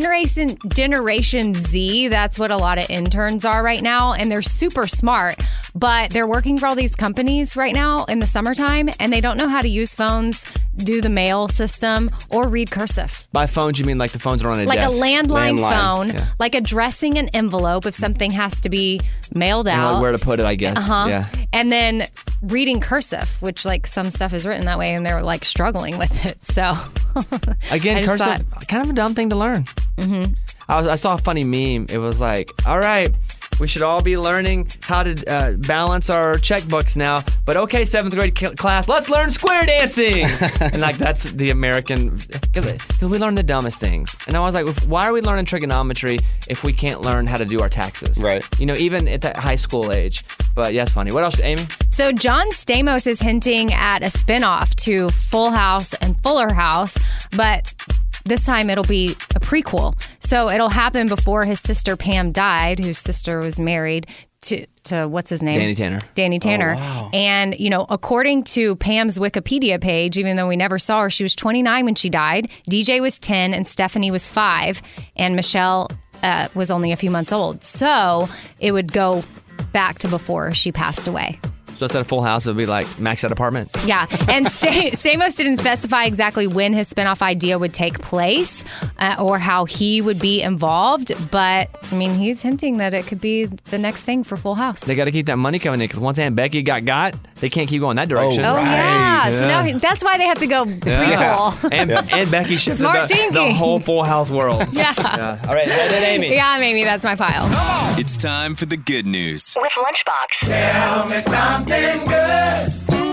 Generation Z, that's what a lot of interns are right now, and they're super smart, but they're working for all these companies right now in the summertime, and they don't know how to use phones, do the mail system, or read cursive. By phones, you mean like the phones are on a Like desk? a landline phone, Yeah. like addressing an envelope if something has to be mailed And out. like where to put it, I guess. Yeah. And then reading cursive, which like some stuff is written that way, and they're like struggling with it. So Again, I just cursive, kind of a dumb thing to learn. Mm-hmm. I saw a funny meme. It was like, all right, we should all be learning how to balance our checkbooks now. But okay, 7th grade class, let's learn square dancing. And like that's the American, because we learn the dumbest things. And I was like, why are we learning trigonometry if we can't learn how to do our taxes? Right. You know, even at that high school age. But yeah, it's funny. What else, Amy? So John Stamos is hinting at a spinoff to Full House and Fuller House, but this time it'll be a prequel. So it'll happen before his sister Pam died, whose sister was married to what's his name? Danny Tanner. Danny Tanner. Oh, wow. And, you know, according to Pam's Wikipedia page, even though we never saw her, she was 29 when she died. DJ was 10 and Stephanie was 5. And Michelle was only a few months old. So it would go back to before she passed away. So instead of Full House, it would be like Maxed Out Apartment. Yeah, and Stamos didn't specify exactly when his spinoff idea would take place or how he would be involved, but I mean, he's hinting that it could be the next thing for Full House. They got to keep that money coming in because once Aunt Becky got, they can't keep going that direction. Oh, yeah. So now that's why they have to go prequel. And Becky shifted Smart the thinking. whole Full House world. Yeah. All right, then Amy. Yeah, I'm Amy. That's my file. It's time for the good news. With Lunchbox. Tell me something good.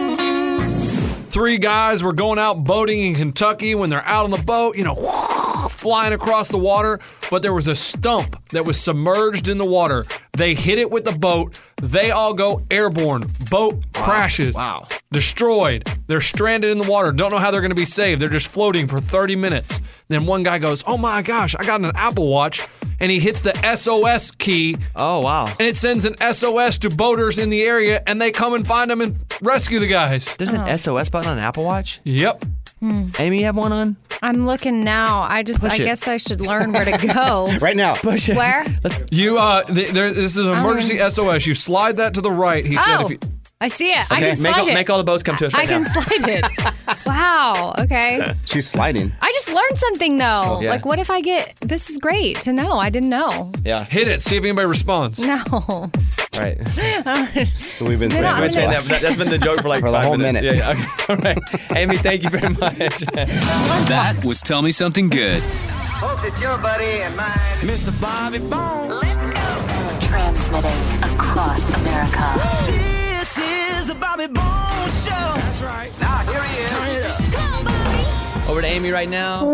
3 guys were going out boating in Kentucky. When they're out on the boat, you know, flying across the water, but there was a stump that was submerged in the water. They hit it with the boat. They all go airborne. Boat crashes. Wow. Destroyed. They're stranded in the water. Don't know how they're going to be saved. They're just floating for 30 minutes. Then one guy goes, oh my gosh, I got an Apple Watch. And he hits the SOS key. Oh, wow. And it sends an SOS to boaters in the area, and they come and find them and rescue the guys. There's an SOS button on an Apple Watch? Yep. Amy, you have one on? I'm looking now. I guess I should learn where to go. Right now. Push it. Where? You this is an emergency SOS. You slide that to the right. He said if you I see it. Okay, I can slide it. make all the boats come to us right I can now. slide it. Wow. Okay. She's sliding. I just learned something though. Yeah. Like, what if I get? This is great to know. I didn't know. Yeah. hit it, see if anybody responds. No. All right. So we've been saying I'm that. gonna- That's been the joke for like For the 5 whole minutes. minute. Yeah, okay. All right. Amy, thank you very much. That was Tell Me Something Good. Folks, it's your buddy and mine, Mr. Bobby Bones. Transmitting across America. This is the Bobby Bones Show. That's right. Now, here he is. Turn it up. Come on, Bobby. Over to Amy right now.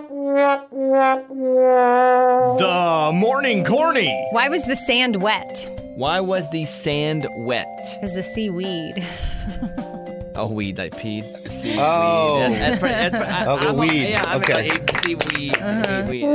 The morning corny. Why was the sand wet? Why was the sand wet? Because the seaweed. Oh, weed, like peed. Seaweed. Oh. Okay, weed. Yeah, I'm Okay. like seaweed. Weed.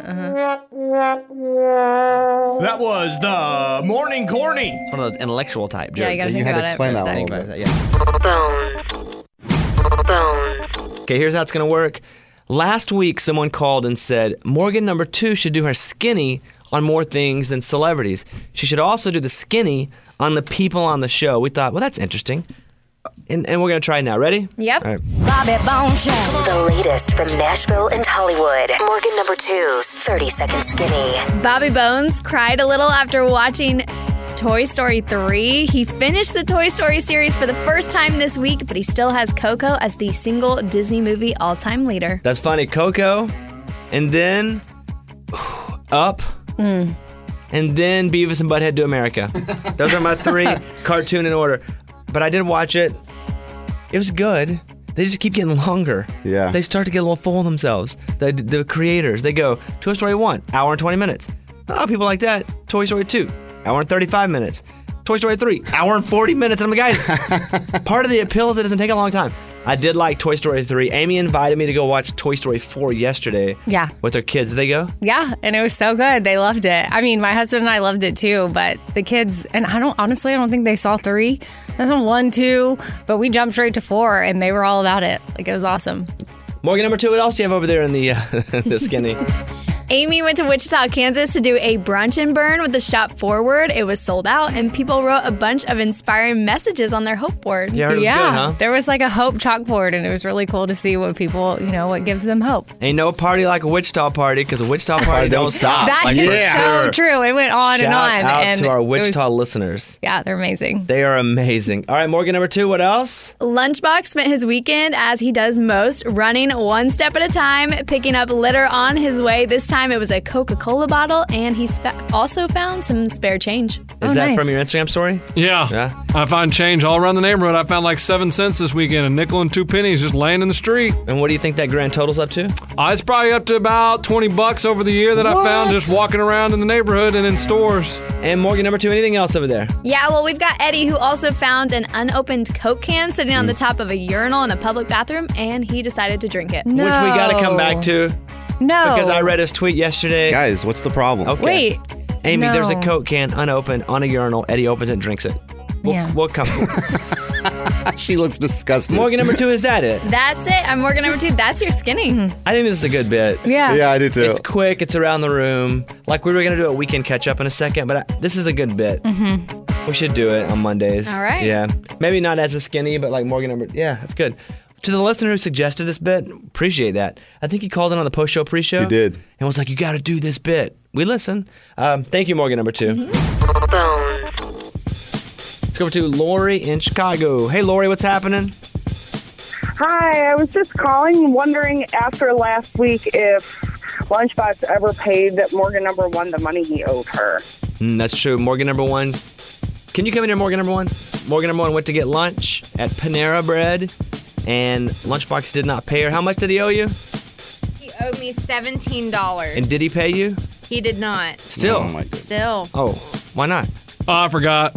That was the morning corny. It's one of those intellectual type jokes. Yeah, you gotta You think had to about explain it for a that second. one. Think about that, yeah. Bones. Okay, here's how it's going to work. Last week, someone called and said, Morgan number 2 should do her skinny on more things than celebrities. She should also do the skinny on the people on the show. We thought, well, that's interesting. And we're going to try it now. Ready? Yep. All right. Bobby Bone Show. The latest from Nashville and Hollywood. Morgan number 2's 30-second skinny. Bobby Bones cried a little after watching Toy Story 3. He finished the Toy Story series for the first time this week, but he still has Coco as the single Disney movie all-time leader. That's funny. Coco, and then Up, and then Beavis and Butthead Do America. Those are my 3 cartoon in order. But I did watch it. It was good. They just keep getting longer. Yeah. They start to get a little full of themselves. The creators, they go, Toy Story 1, hour and 20 minutes. Oh, people like that. Toy Story 2, hour and 35 minutes. Toy Story 3, hour and 40 minutes. And I'm like, guys, part of the appeal is it doesn't take a long time. I did like Toy Story 3. Amy invited me to go watch Toy Story 4 yesterday. Yeah. With her kids. Did they go? Yeah, and it was so good. They loved it. I mean, my husband and I loved it too, but the kids, and I don't think they saw 3. They saw 1, 2, but we jumped straight to 4 and they were all about it. Like, it was awesome. Morgan number 2, what else do you have over there in the the skinny? Amy went to Wichita, Kansas to do a brunch and burn with the shop forward. It was sold out, and people wrote a bunch of inspiring messages on their hope board. Yeah, it was good, huh? There was like a hope chalkboard, and it was really cool to see what people, what gives them hope. Ain't no party like a Wichita party, because a Wichita party don't stop. That is so true. It went on and on. Shout out and to our it was- Wichita listeners. Yeah, they're amazing. They are amazing. All right, Morgan number 2, what else? Lunchbox spent his weekend as he does most, running one step at a time, picking up litter on his way. This time it was a Coca-Cola bottle, and he also found some spare change. Is that from your Instagram story? Yeah. I find change all around the neighborhood. I found like 7 cents this weekend, a nickel and 2 pennies just laying in the street. And what do you think that grand total's up to? It's probably up to about $20 over the year that I found just walking around in the neighborhood and in stores. And Morgan number 2, anything else over there? Yeah, well, we've got Eddie, who also found an unopened Coke can sitting on the top of a urinal in a public bathroom, and he decided to drink it. Which we got to come back to. No. Because I read his tweet yesterday. Guys, what's the problem? Okay. Wait. Amy, no. there's a Coke can unopened on a urinal. Eddie opens it and drinks it. We'll come. She looks disgusted. Morgan number 2, is that it? That's it. I'm Morgan number 2. That's your skinny. I think this is a good bit. Yeah. Yeah, I do too. It's quick. It's around the room. Like, we were going to do a weekend catch-up in a second, but this is a good bit. Mm-hmm. We should do it on Mondays. All right. Yeah. Maybe not as a skinny, but like Morgan number... Yeah, that's good. To the listener who suggested this bit, appreciate that. I think he called in on the post-show, pre-show. He did. And was like, you got to do this bit. We listen. Thank you, Morgan number 2. Let's go over to Lori in Chicago. Hey, Lori, what's happening? Hi, I was just calling, wondering after last week if Lunchbox ever paid Morgan number 1 the money he owed her. That's true. Morgan number 1. Can you come in here, Morgan number 1? Morgan number 1 went to get lunch at Panera Bread, and Lunchbox did not pay her. How much did he owe you? He owed me $17. And did he pay you? He did not. Still? Still. Oh, why not? Oh, I forgot.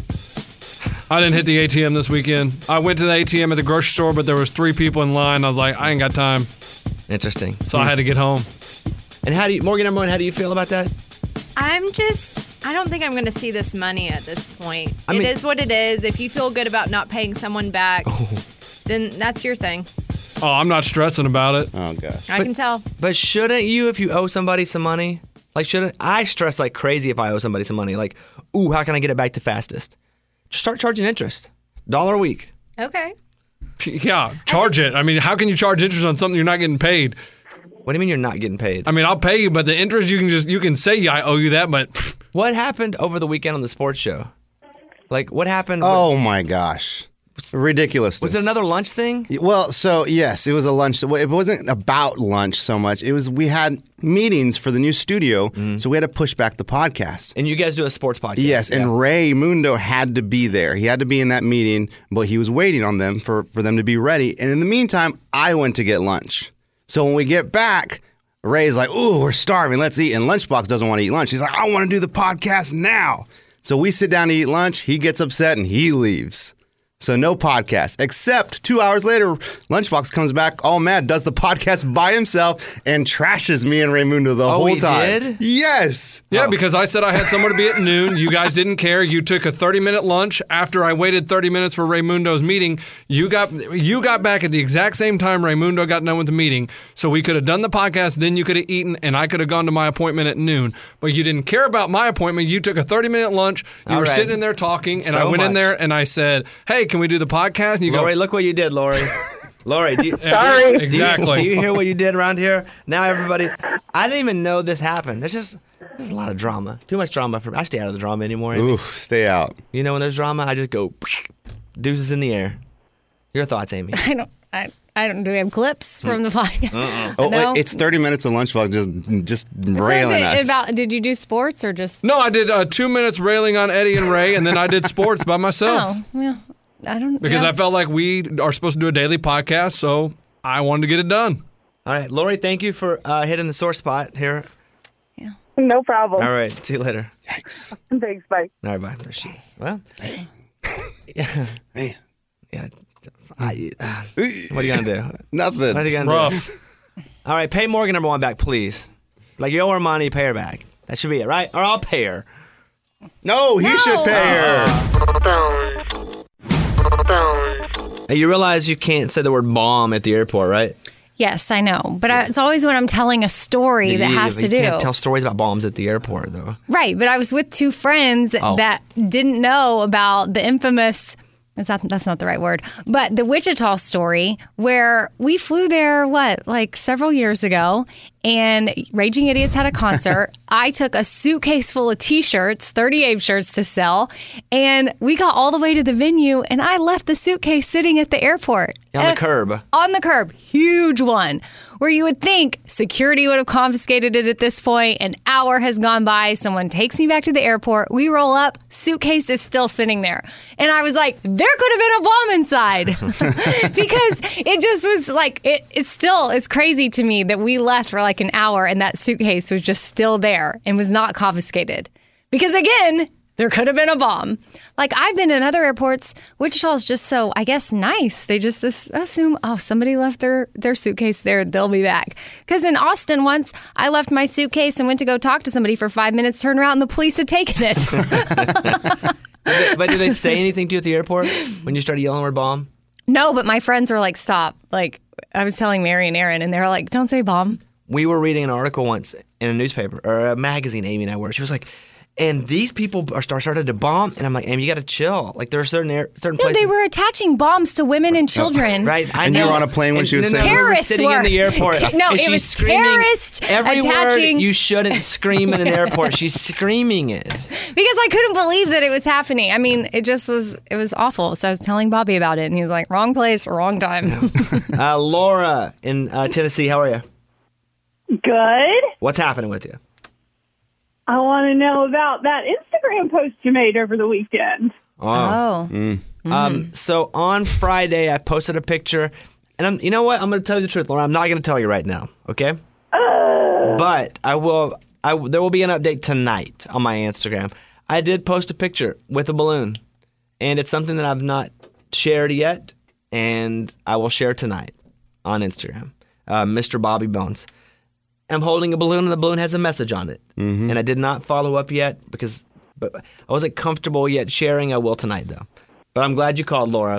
I didn't hit the ATM this weekend. I went to the ATM at the grocery store, but there was 3 people in line. I was like, I ain't got time. Interesting. So I had to get home. And Morgan number 1, how do you feel about that? I don't think I'm going to see this money at this point. I mean- it is what it is. If you feel good about not paying someone back, then that's your thing. Oh, I'm not stressing about it. Oh, gosh. I can tell. But shouldn't you, if you owe somebody some money? Like, shouldn't I stress like crazy if I owe somebody some money? Like, ooh, how can I get it back the fastest? Just start charging interest. $1 a week. Okay. Yeah, charge it. I mean, how can you charge interest on something you're not getting paid? What do you mean you're not getting paid? I mean, I'll pay you, but the interest you can say, yeah, I owe you that, but what happened over the weekend on the sports show? Like, what happened? Oh my gosh. Ridiculous. Was it another lunch thing? Well, so yes, it was a lunch. It wasn't about lunch so much. It was we had meetings for the new studio, so we had to push back the podcast. And you guys do a sports podcast. Yes, and Ray Mundo had to be there. He had to be in that meeting, but he was waiting on them for them to be ready. And in the meantime, I went to get lunch. So when we get back, Ray's like, "Ooh, we're starving. Let's eat." And Lunchbox doesn't want to eat lunch. He's like, "I want to do the podcast now." So we sit down to eat lunch. He gets upset and he leaves. So no podcast, except 2 hours later, Lunchbox comes back all mad, does the podcast by himself, and trashes me and Raymundo the whole time. He did? Yes. Yeah, because I said I had somewhere to be at noon. You guys didn't care. You took a 30-minute lunch. After I waited 30 minutes for Raymundo's meeting, you got back at the exact same time Raymundo got done with the meeting. so we could have done the podcast, then you could have eaten, and I could have gone to my appointment at noon. But you didn't care about my appointment. You took a 30-minute lunch. You All were right. sitting in there talking, and So I went in much. there and I said, hey, can we do the podcast? And you Lori, go, look what you did, Lori. Lori, do you, Sorry. Exactly. Do you hear what you did around here? Now everybody, I didn't even know this happened. There's a lot of drama. Too much drama for me. I stay out of the drama anymore. Amy. Ooh, stay out. You know when there's drama, I just go deuces in the air. Your thoughts, Amy? I don't. Do we have clips from the podcast? Oh, No? wait, it's 30 minutes of lunchbox just railing Says it us. did you do sports or just? no, I did 2 minutes railing on Eddie and Ray, and then I did sports by myself. Oh, yeah. I don't. Because yeah. I felt like we are supposed to do a daily podcast, so I wanted to get it done. All right, Lori, thank you for hitting the sore spot here. No problem. All right, see you later. Yikes. Thanks, bye. All right, bye. There she is. Well, yeah. Man. Yeah. What are you going to do? Nothing. What are you going to Rough. do? All right, pay Morgan number one back, please. Like, you owe her money, pay her back. That should be it, right? Or I'll pay her. No, he should pay her. Hey, you realize you can't say the word bomb at the airport, right? Yes, I know, but it's always when I'm telling a story that has to You do. can't tell stories about bombs at the airport, though. Right, but I was with two friends that didn't know about the infamous. That's not the right word, but the Wichita story where we flew there, like several years ago, and Raging Idiots had a concert. I took a suitcase full of T-shirts, 30 Abe shirts to sell, and we got all the way to the venue, and I left the suitcase sitting at the airport. On the curb. On the curb. Huge one. Where you would think security would have confiscated it at this point. An hour has gone by. Someone takes me back to the airport. We roll up. Suitcase is still sitting there. And I was like, there could have been a bomb inside. Because it just was like, it's crazy to me that we left for like an hour and that suitcase was just still there and was not confiscated. Because again, there could have been a bomb. Like, I've been in other airports. Wichita's just so, I guess, nice. They just assume, oh, somebody left their suitcase there. They'll be back. Because in Austin once, I left my suitcase and went to go talk to somebody for 5 minutes, turned around, and the police had taken it. But did they say anything to you at the airport when you started yelling the word bomb? No, but my friends were like, stop. Like, I was telling Mary and Aaron, and they were like, don't say bomb. We were reading an article once in a newspaper or a magazine, Amy and I were. She was like, and these people are started to bomb, and I'm like, Amy, you got to chill. Like, there are certain No, places. they were attaching bombs to women and children. Right, I And know. you were on a plane when she was saying we were Terrorists sitting in the airport. No, and it she's was screaming terrorists every attaching. word you shouldn't scream in an airport. She's screaming it. Because I couldn't believe that it was happening. I mean, it was awful. So I was telling Bobby about it, and he was like, wrong place, wrong time. Laura in Tennessee, how are you? Good. What's happening with you? I want to know about that Instagram post you made over the weekend. Oh. So on Friday, I posted a picture, and you know what? I'm going to tell you the truth, Laura. I'm not going to tell you right now, okay? But I will. There will be an update tonight on my Instagram. I did post a picture with a balloon, and it's something that I've not shared yet, and I will share tonight on Instagram. Mr. Bobby Bones. I'm holding a balloon, and the balloon has a message on it. Mm-hmm. And I did not follow up yet but I wasn't comfortable yet sharing. I will tonight, though. But I'm glad you called, Laura.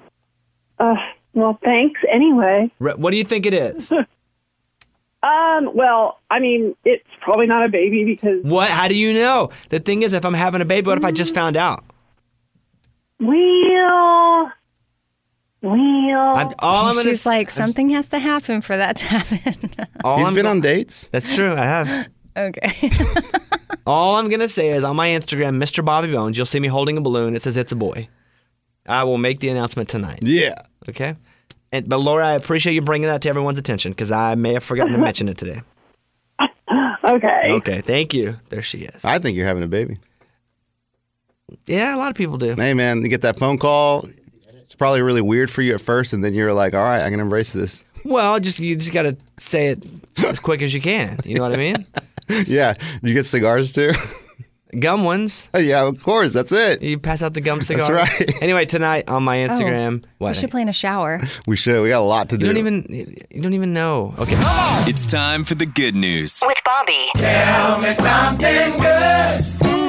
Well, thanks anyway. What do you think it is? Well, I mean, it's probably not a baby because. What? How do you know? The thing is, if I'm having a baby, what if I just found out? She's like, something has to happen for that to happen. He's been on dates. That's true. I have. Okay. All I'm going to say is on my Instagram, Mr. Bobby Bones, you'll see me holding a balloon. It says it's a boy. I will make the announcement tonight. Yeah. Okay? But Laura, I appreciate you bringing that to everyone's attention because I may have forgotten to mention it today. Okay. Okay, thank you. There she is. I think you're having a baby. Yeah, a lot of people do. Hey, man, you get that phone call. It's probably really weird for you at first, and then you're like, all right, I can embrace this. Well, you just got to say it as quick as you can. You know what I mean? Yeah. You get cigars, too? Gum ones. Oh, yeah, of course. That's it. You pass out the gum cigar. That's right. Anyway, tonight on my Instagram. We should play in a shower. We should. We got a lot to do. You don't even know. Okay. It's time for the good news. With Bobby. Tell me something good.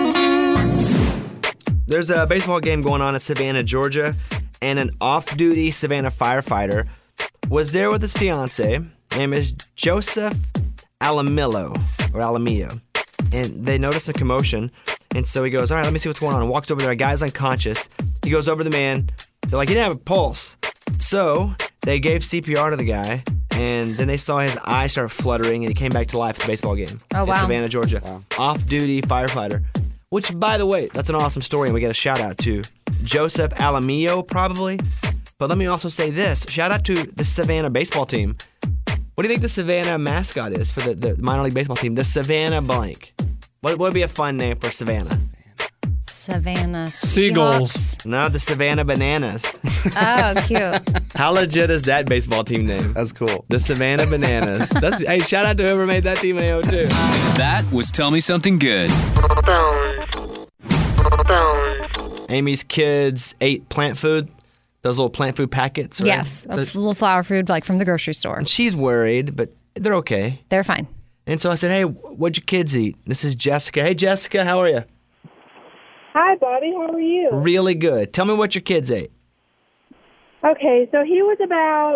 There's a baseball game going on in Savannah, Georgia, and an off-duty Savannah firefighter was there with his fiance, name is Joseph Alamillo. And they notice a commotion. And so he goes, all right, let me see what's going on. And walks over there. A guy's unconscious. He goes over to the man. They're like, he didn't have a pulse. So they gave CPR to the guy. And then they saw his eyes start fluttering. And he came back to life at the baseball game Oh, wow. in Savannah, Georgia. Wow. Off-duty firefighter. Which, by the way, that's an awesome story. And we get a shout-out to Joseph Alamillo, probably. But let me also say this. Shout-out to the Savannah baseball team. What do you think the Savannah mascot is for the minor league baseball team? The Savannah blank. What would be a fun name for Savannah? Savannah Seagulls. Seahawks. No, the Savannah Bananas. Oh, cute. How legit is that baseball team name? That's cool. The Savannah Bananas. Hey, shout out to whoever made that team in AO2. That was Tell Me Something Good. Amy's kids ate plant food. Those little plant food packets, right? Yes, a little flower food like from the grocery store. And she's worried, but they're okay. They're fine. And so I said, hey, what'd your kids eat? This is Jessica. Hey, Jessica, how are you? Hi, Bobby. How are you? Really good. Tell me what your kids ate. Okay, so he was about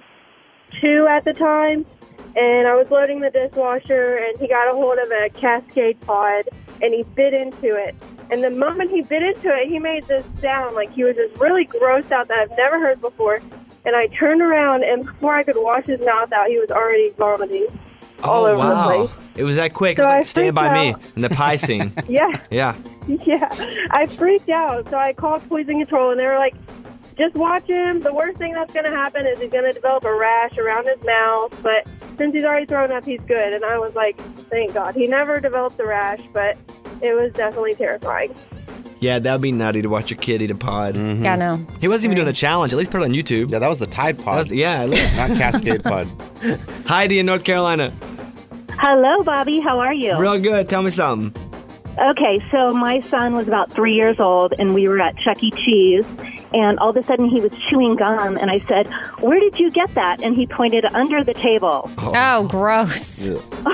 2 at the time, and I was loading the dishwasher, and he got a hold of a Cascade pod, and he bit into it. And the moment he bit into it, he made this sound like he was just really grossed out that I've never heard before. And I turned around, and before I could wash his mouth out, he was already vomiting all over the place. It was that quick. So It was I like Stand By Me freaked out. in the pie scene. Yeah. Yeah. Yeah, I freaked out, so I called poison control, and they were like, just watch him. The worst thing that's going to happen is he's going to develop a rash around his mouth, but since he's already thrown up, he's good. And I was like, thank God. He never developed the rash, but it was definitely terrifying. Yeah, that would be nutty to watch your kid eat a pod. Mm-hmm. Yeah, no. He wasn't even doing the challenge. At least put it on YouTube. Yeah, that was the Tide Pod. Not Cascade Pod. Heidi in North Carolina. Hello, Bobby. How are you? Real good. Tell me something. Okay, so my son was about 3 years old, and we were at Chuck E. Cheese, and all of a sudden he was chewing gum, and I said, where did you get that? And he pointed under the table. Oh, gross.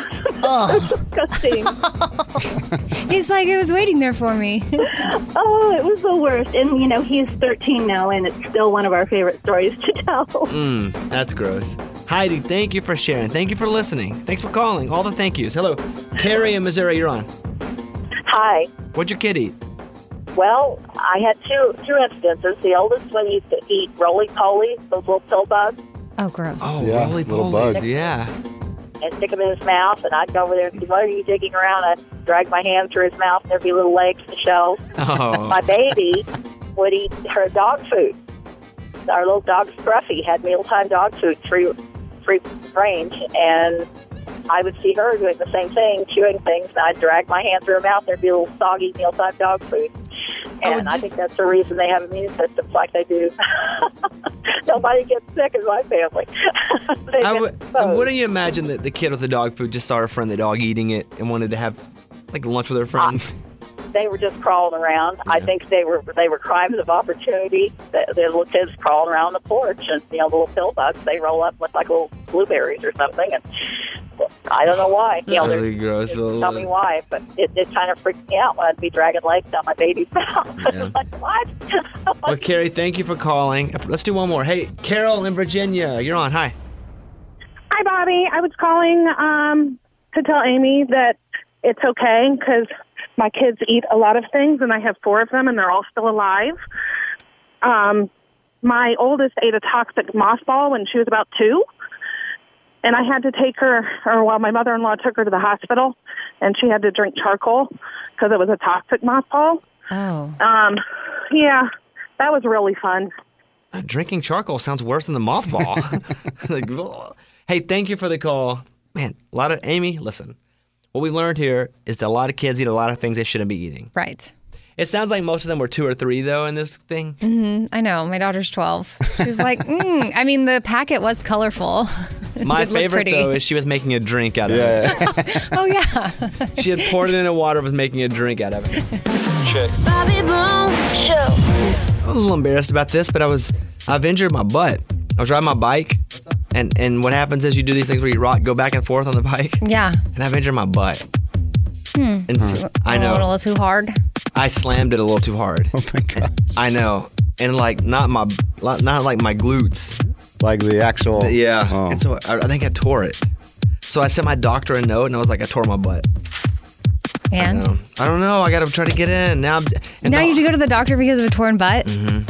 Disgusting. He's like, it was waiting there for me. Oh, it was the worst. And, you know, he's 13 now, and it's still one of our favorite stories to tell. That's gross. Heidi, thank you for sharing. Thank you for listening. Thanks for calling. All the thank yous. Hello. Carrie in Missouri, you're on. Hi. What'd your kid eat? Well, I had two instances. The oldest one used to eat roly-poly, those little pill bugs, Oh, gross. Oh, Yeah, roly little polies. bugs. Yeah. and stick them in his mouth. And I'd go over there and say, what are you digging around? I'd drag my hand through his mouth, and there'd be little legs to show. Oh. My baby would eat her dog food. Our little dog Scruffy had mealtime dog food, free range, and I would see her doing the same thing, chewing things, and I'd drag my hand through her mouth. There'd be a little soggy mealtime dog food. And I think that's the reason they have immune systems like they do. Nobody gets sick in my family. Wouldn't you imagine that the kid with the dog food just saw her friend, the dog, eating it and wanted to have like lunch with her friends? They were just crawling around. I think they were crimes of opportunity. The little kids crawling around the porch, and the little pill bugs, they roll up with like little blueberries or something, and I don't know why. Really gross. Tell me why, but it kind of freaked me out when I'd be dragging legs down my baby's mouth. Yeah. Like, what? Well, Carrie, thank you for calling. Let's do one more. Hey, Carol in Virginia, you're on. Hi. Hi, Bobby. I was calling to tell Amy that it's okay because my kids eat a lot of things, and I have 4 of them, and they're all still alive. My oldest ate a toxic mothball when she was about 2, and I had to take her, my mother-in-law took her to the hospital, and she had to drink charcoal because it was a toxic mothball. Oh. Yeah, that was really fun. Drinking charcoal sounds worse than the mothball. Like, ugh. Hey, thank you for the call. Man, Amy, listen. What we learned here is that a lot of kids eat a lot of things they shouldn't be eating. Right. It sounds like most of them were 2 or 3, though, in this thing. Mm-hmm. I know. My daughter's 12. She's like, I mean, the packet was colorful. My favorite, though, is she was making a drink out of it. Oh, yeah. She had poured it in the water, was making a drink out of it. Bobby Bones Show. I was a little embarrassed about this, but I've injured my butt. I was riding my bike, and what happens is you do these things where you go back and forth on the bike. Yeah. And I've injured my butt. And I know. A little too hard. I slammed it a little too hard. Oh my god. I know. And like not like my glutes, Like the actual. Yeah. Oh. And so I think I tore it. So I sent my doctor a note, and I was like, I tore my butt. And I don't know. I got to try to get in now. now you have to go to the doctor because of a torn butt.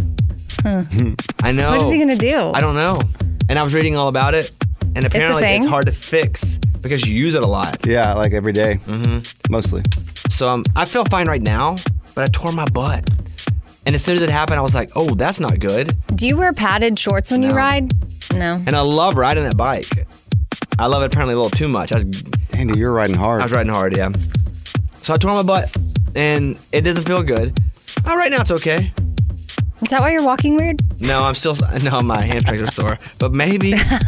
I know. What is he gonna do? I don't know. And I was reading all about it, and apparently thing? it's hard to fix because you use it a lot. Yeah, like every day. Mostly. So I feel fine right now, but I tore my butt. And as soon as it happened, I was like, oh, that's not good. Do you wear padded shorts when you ride? No. And I love riding that bike. I love it apparently a little too much. Andy, you're riding hard. I was riding hard, yeah. So I tore my butt, and it doesn't feel good. Oh, right now it's okay. Is that why you're walking weird? No, my hamstrings are sore. But maybe.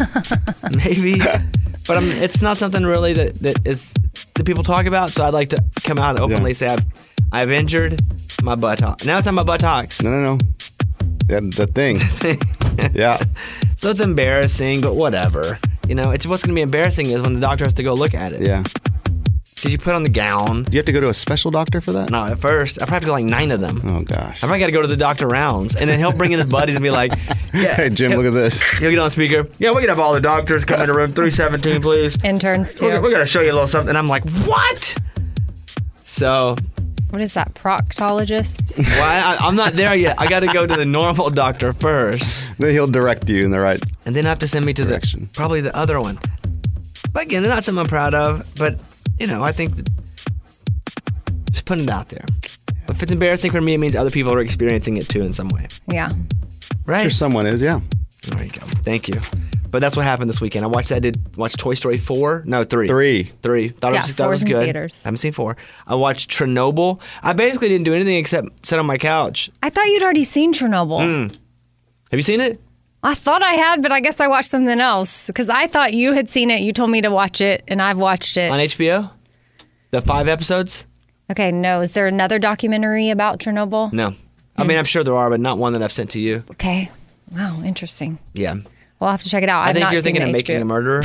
But it's not something really that people talk about. So I'd like to come out and openly say I've injured my buttock. Now it's on my buttocks. No. Yeah, the thing. Yeah. So it's embarrassing, but whatever. It's what's going to be embarrassing is when the doctor has to go look at it. Yeah. Because you put on the gown. Do you have to go to a special doctor for that? No, at first. I probably have to go like 9 of them. Oh, gosh. I probably got to go to the doctor rounds. And then he'll bring in his buddies and be like, hey, Jim, look at this. He'll get on speaker. Yeah, we can have all the doctors come into room 317, please. Interns, too. We're going to show you a little something. And I'm like, what? So. What is that, proctologist? Well, I'm not there yet. I got to go to the normal doctor first. Then he'll direct you in the right And then I have to send me to direction. Probably the other one. But again, it's not something I'm proud of. But, I think that just putting it out there. If it's embarrassing for me, it means other people are experiencing it too in some way. Yeah. Right? Sure, someone is, yeah. There you go. Thank you. But that's what happened this weekend. I watched that. Watch Toy Story 4? No, 3. 3. Thought it was in good. theaters. I haven't seen 4. I watched Chernobyl. I basically didn't do anything except sit on my couch. I thought you'd already seen Chernobyl. Have you seen it? I thought I had, but I guess I watched something else. Because I thought you had seen it. You told me to watch it, and I've watched it. On HBO? The 5 episodes? Okay, no. Is there another documentary about Chernobyl? No. I mean, I'm sure there are, but not one that I've sent to you. Okay. Wow, interesting. Yeah. We'll have to check it out. I think not you're seen thinking the of Making HBO. a Murderer.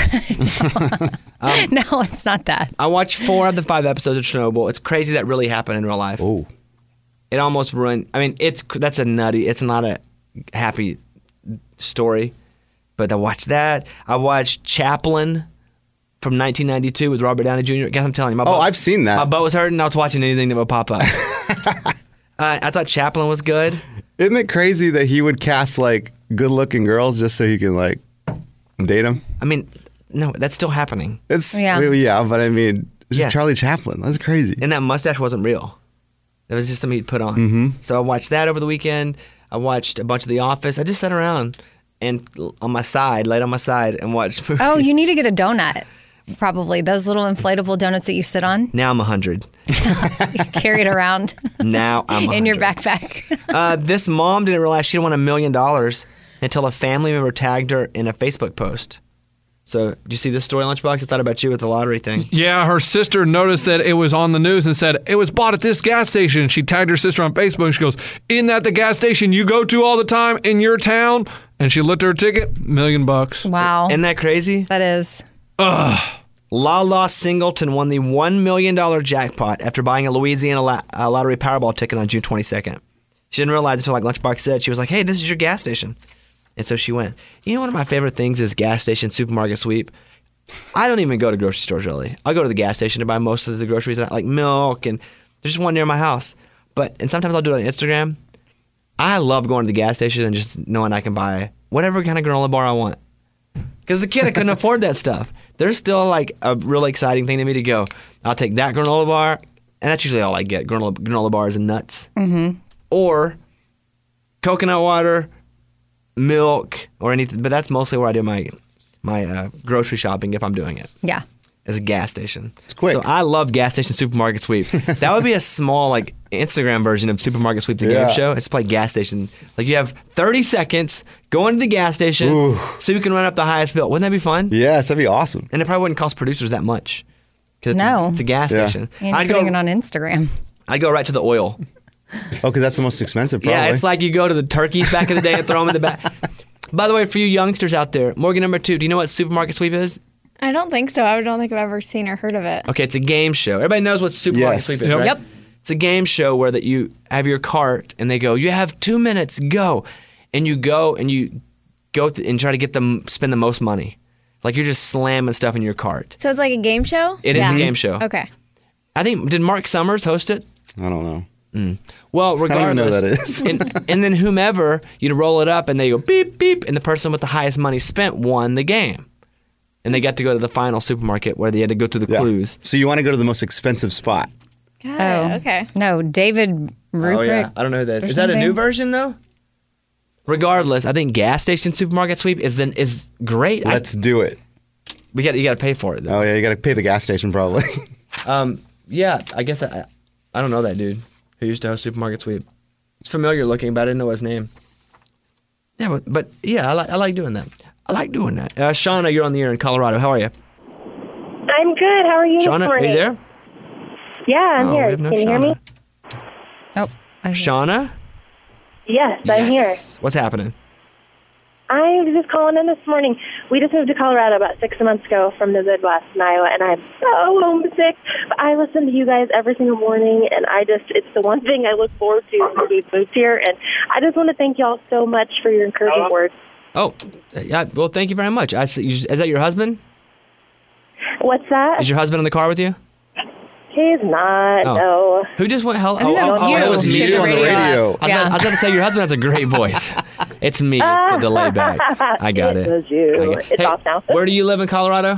No, it's not that. I watched 4 of the 5 episodes of Chernobyl. It's crazy that really happened in real life. Oh. It almost ruined. I mean, that's a nutty. It's not a happy story. But I watched that. I watched Chaplin from 1992 with Robert Downey Jr. Guess I'm telling you. I've seen that. My butt was hurting. I was watching anything that would pop up. I thought Chaplin was good. Isn't it crazy that he would cast like good-looking girls just so he can like date them? I mean, no, that's still happening. Yeah, but I mean, just Charlie Chaplin. That's crazy. And that mustache wasn't real. That was just something he'd put on. So I watched that over the weekend. I watched a bunch of The Office. I just sat around and laid on my side, and watched movies. Oh, you need to get a donut. Probably. Those little inflatable donuts that you sit on. Now I'm 100. You carry it around. Now I'm 100. In your backpack. This mom didn't realize she didn't won $1 million until a family member tagged her in a Facebook post. So, did you see this story, Lunchbox? I thought about you with the lottery thing. Yeah, her sister noticed that it was on the news and said, it was bought at this gas station. She tagged her sister on Facebook and she goes, isn't that the gas station you go to all the time in your town? And she looked at her ticket, $1 million. Wow. Isn't that crazy? That is. Ugh. Lala Singleton won the $1 million jackpot after buying a Louisiana lottery Powerball ticket on June 22nd. She didn't realize until, like Lunchbox said, she was like, hey, this is your gas station. And so she went. You know, one of my favorite things is gas station supermarket sweep. I don't even go to grocery stores, really. I'll go to the gas station to buy most of the groceries, like milk, and there's just one near my house. And sometimes I'll do it on Instagram. I love going to the gas station and just knowing I can buy whatever kind of granola bar I want. Because as a kid, I couldn't afford that stuff. There's still like a really exciting thing to me to go, I'll take that granola bar, and that's usually all I get, granola bars and nuts. Mm-hmm. Or coconut water, milk, or anything. But that's mostly where I do my grocery shopping if I'm doing it. Yeah. As a gas station. It's quick. So I love gas station supermarket sweep. That would be a small like Instagram version of supermarket sweep, the game show. It's like gas station. Like you have 30 seconds, go into the gas station so you can run up the highest bill. Wouldn't that be fun? Yes, that'd be awesome. And it probably wouldn't cost producers that much. No. It's a gas station. And you're putting it on Instagram. I'd go right to the oil. Oh, because that's the most expensive, probably. Yeah, it's like you go to the turkeys back in the day and throw them in the back. By the way, for you youngsters out there, Morgan number 2, do you know what supermarket sweep is? I don't think so. I don't think I've ever seen or heard of it. Okay, it's a game show. Everybody knows what supermarket sweep is, right? Yep. It's a game show where that you have your cart and they go, you have 2 minutes, go. And you go and you go and try to get them spend the most money. Like you're just slamming stuff in your cart. So it's like a game show? It is a game show. Okay. I think, did Mark Summers host it? I don't know. Well, regardless. I don't even know who that is. and then whomever, you'd roll it up and they go beep, beep, and the person with the highest money spent won the game. And they got to go to the final supermarket where they had to go through the clues. So you want to go to the most expensive spot. Got it. Okay. No, David Ruprecht. Oh, yeah. I don't know who that is. or Is that a new something? version, though? Regardless, I think gas station supermarket sweep is great. Let's do it. You got to pay for it, though. Oh, yeah, you got to pay the gas station probably. Yeah, I guess I don't know that dude who used to host Supermarket Sweep. It's familiar looking, but I didn't know his name. Yeah, but yeah, I like doing that. I like doing that. Shauna, you're on the air in Colorado. How are you? I'm good. How are you? Shauna, this are morning? you there? Yeah, I'm Oh, we here. have no Can you hear me? Oh, Shauna? Yes, I'm here. What's happening? I was just calling in this morning. We just moved to Colorado about 6 months ago from the Midwest in Iowa, and I'm so homesick. But I listen to you guys every single morning, and it's the one thing I look forward to when we moved here. And I just want to thank y'all so much for your encouraging words. Oh, yeah. Well, thank you very much. Is that your husband? What's that? Is your husband in the car with you? He's not, Oh. no. Who just went? I think that was you. That was Shake you the on the radio radio. up. I was about to say your husband has a great voice. It's me. It's the delay back. I got it. It was you. I got it. It's Hey, off now. Where do you live in Colorado?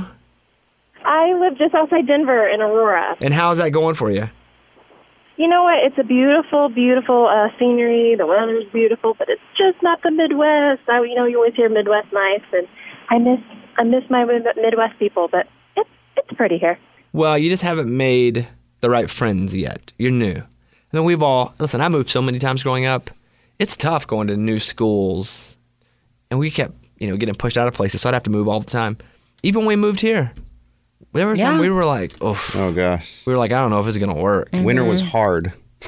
I live just outside Denver in Aurora. And how's that going for you? You know what? It's a beautiful, beautiful scenery. The weather's beautiful, but it's just not the Midwest. You always hear Midwest nice, and I miss my Midwest people, but it's pretty here. Well, you just haven't made the right friends yet. You're new. I mean, listen, I moved so many times growing up. It's tough going to new schools. And we kept, getting pushed out of places, so I'd have to move all the time. Even when we moved here, there was some we were like, oh gosh. We were like, I don't know if it's going to work. Winter was hard.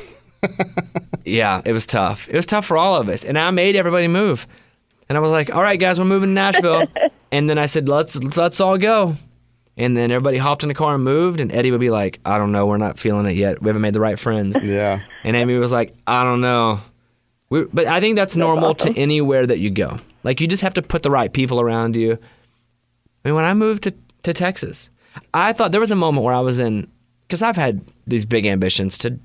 Yeah, it was tough. It was tough for all of us. And I made everybody move. And I was like, all right, guys, we're moving to Nashville. And then I said, let's all go. And then everybody hopped in the car and moved. And Eddie would be like, I don't know. We're not feeling it yet. We haven't made the right friends. Yeah. And Amy was like, I don't know. But I think that's normal awesome. to anywhere that you go. Like, you just have to put the right people around you. I mean, when I moved to Texas, I thought there was a moment where I was in, because I've had these big ambitions to,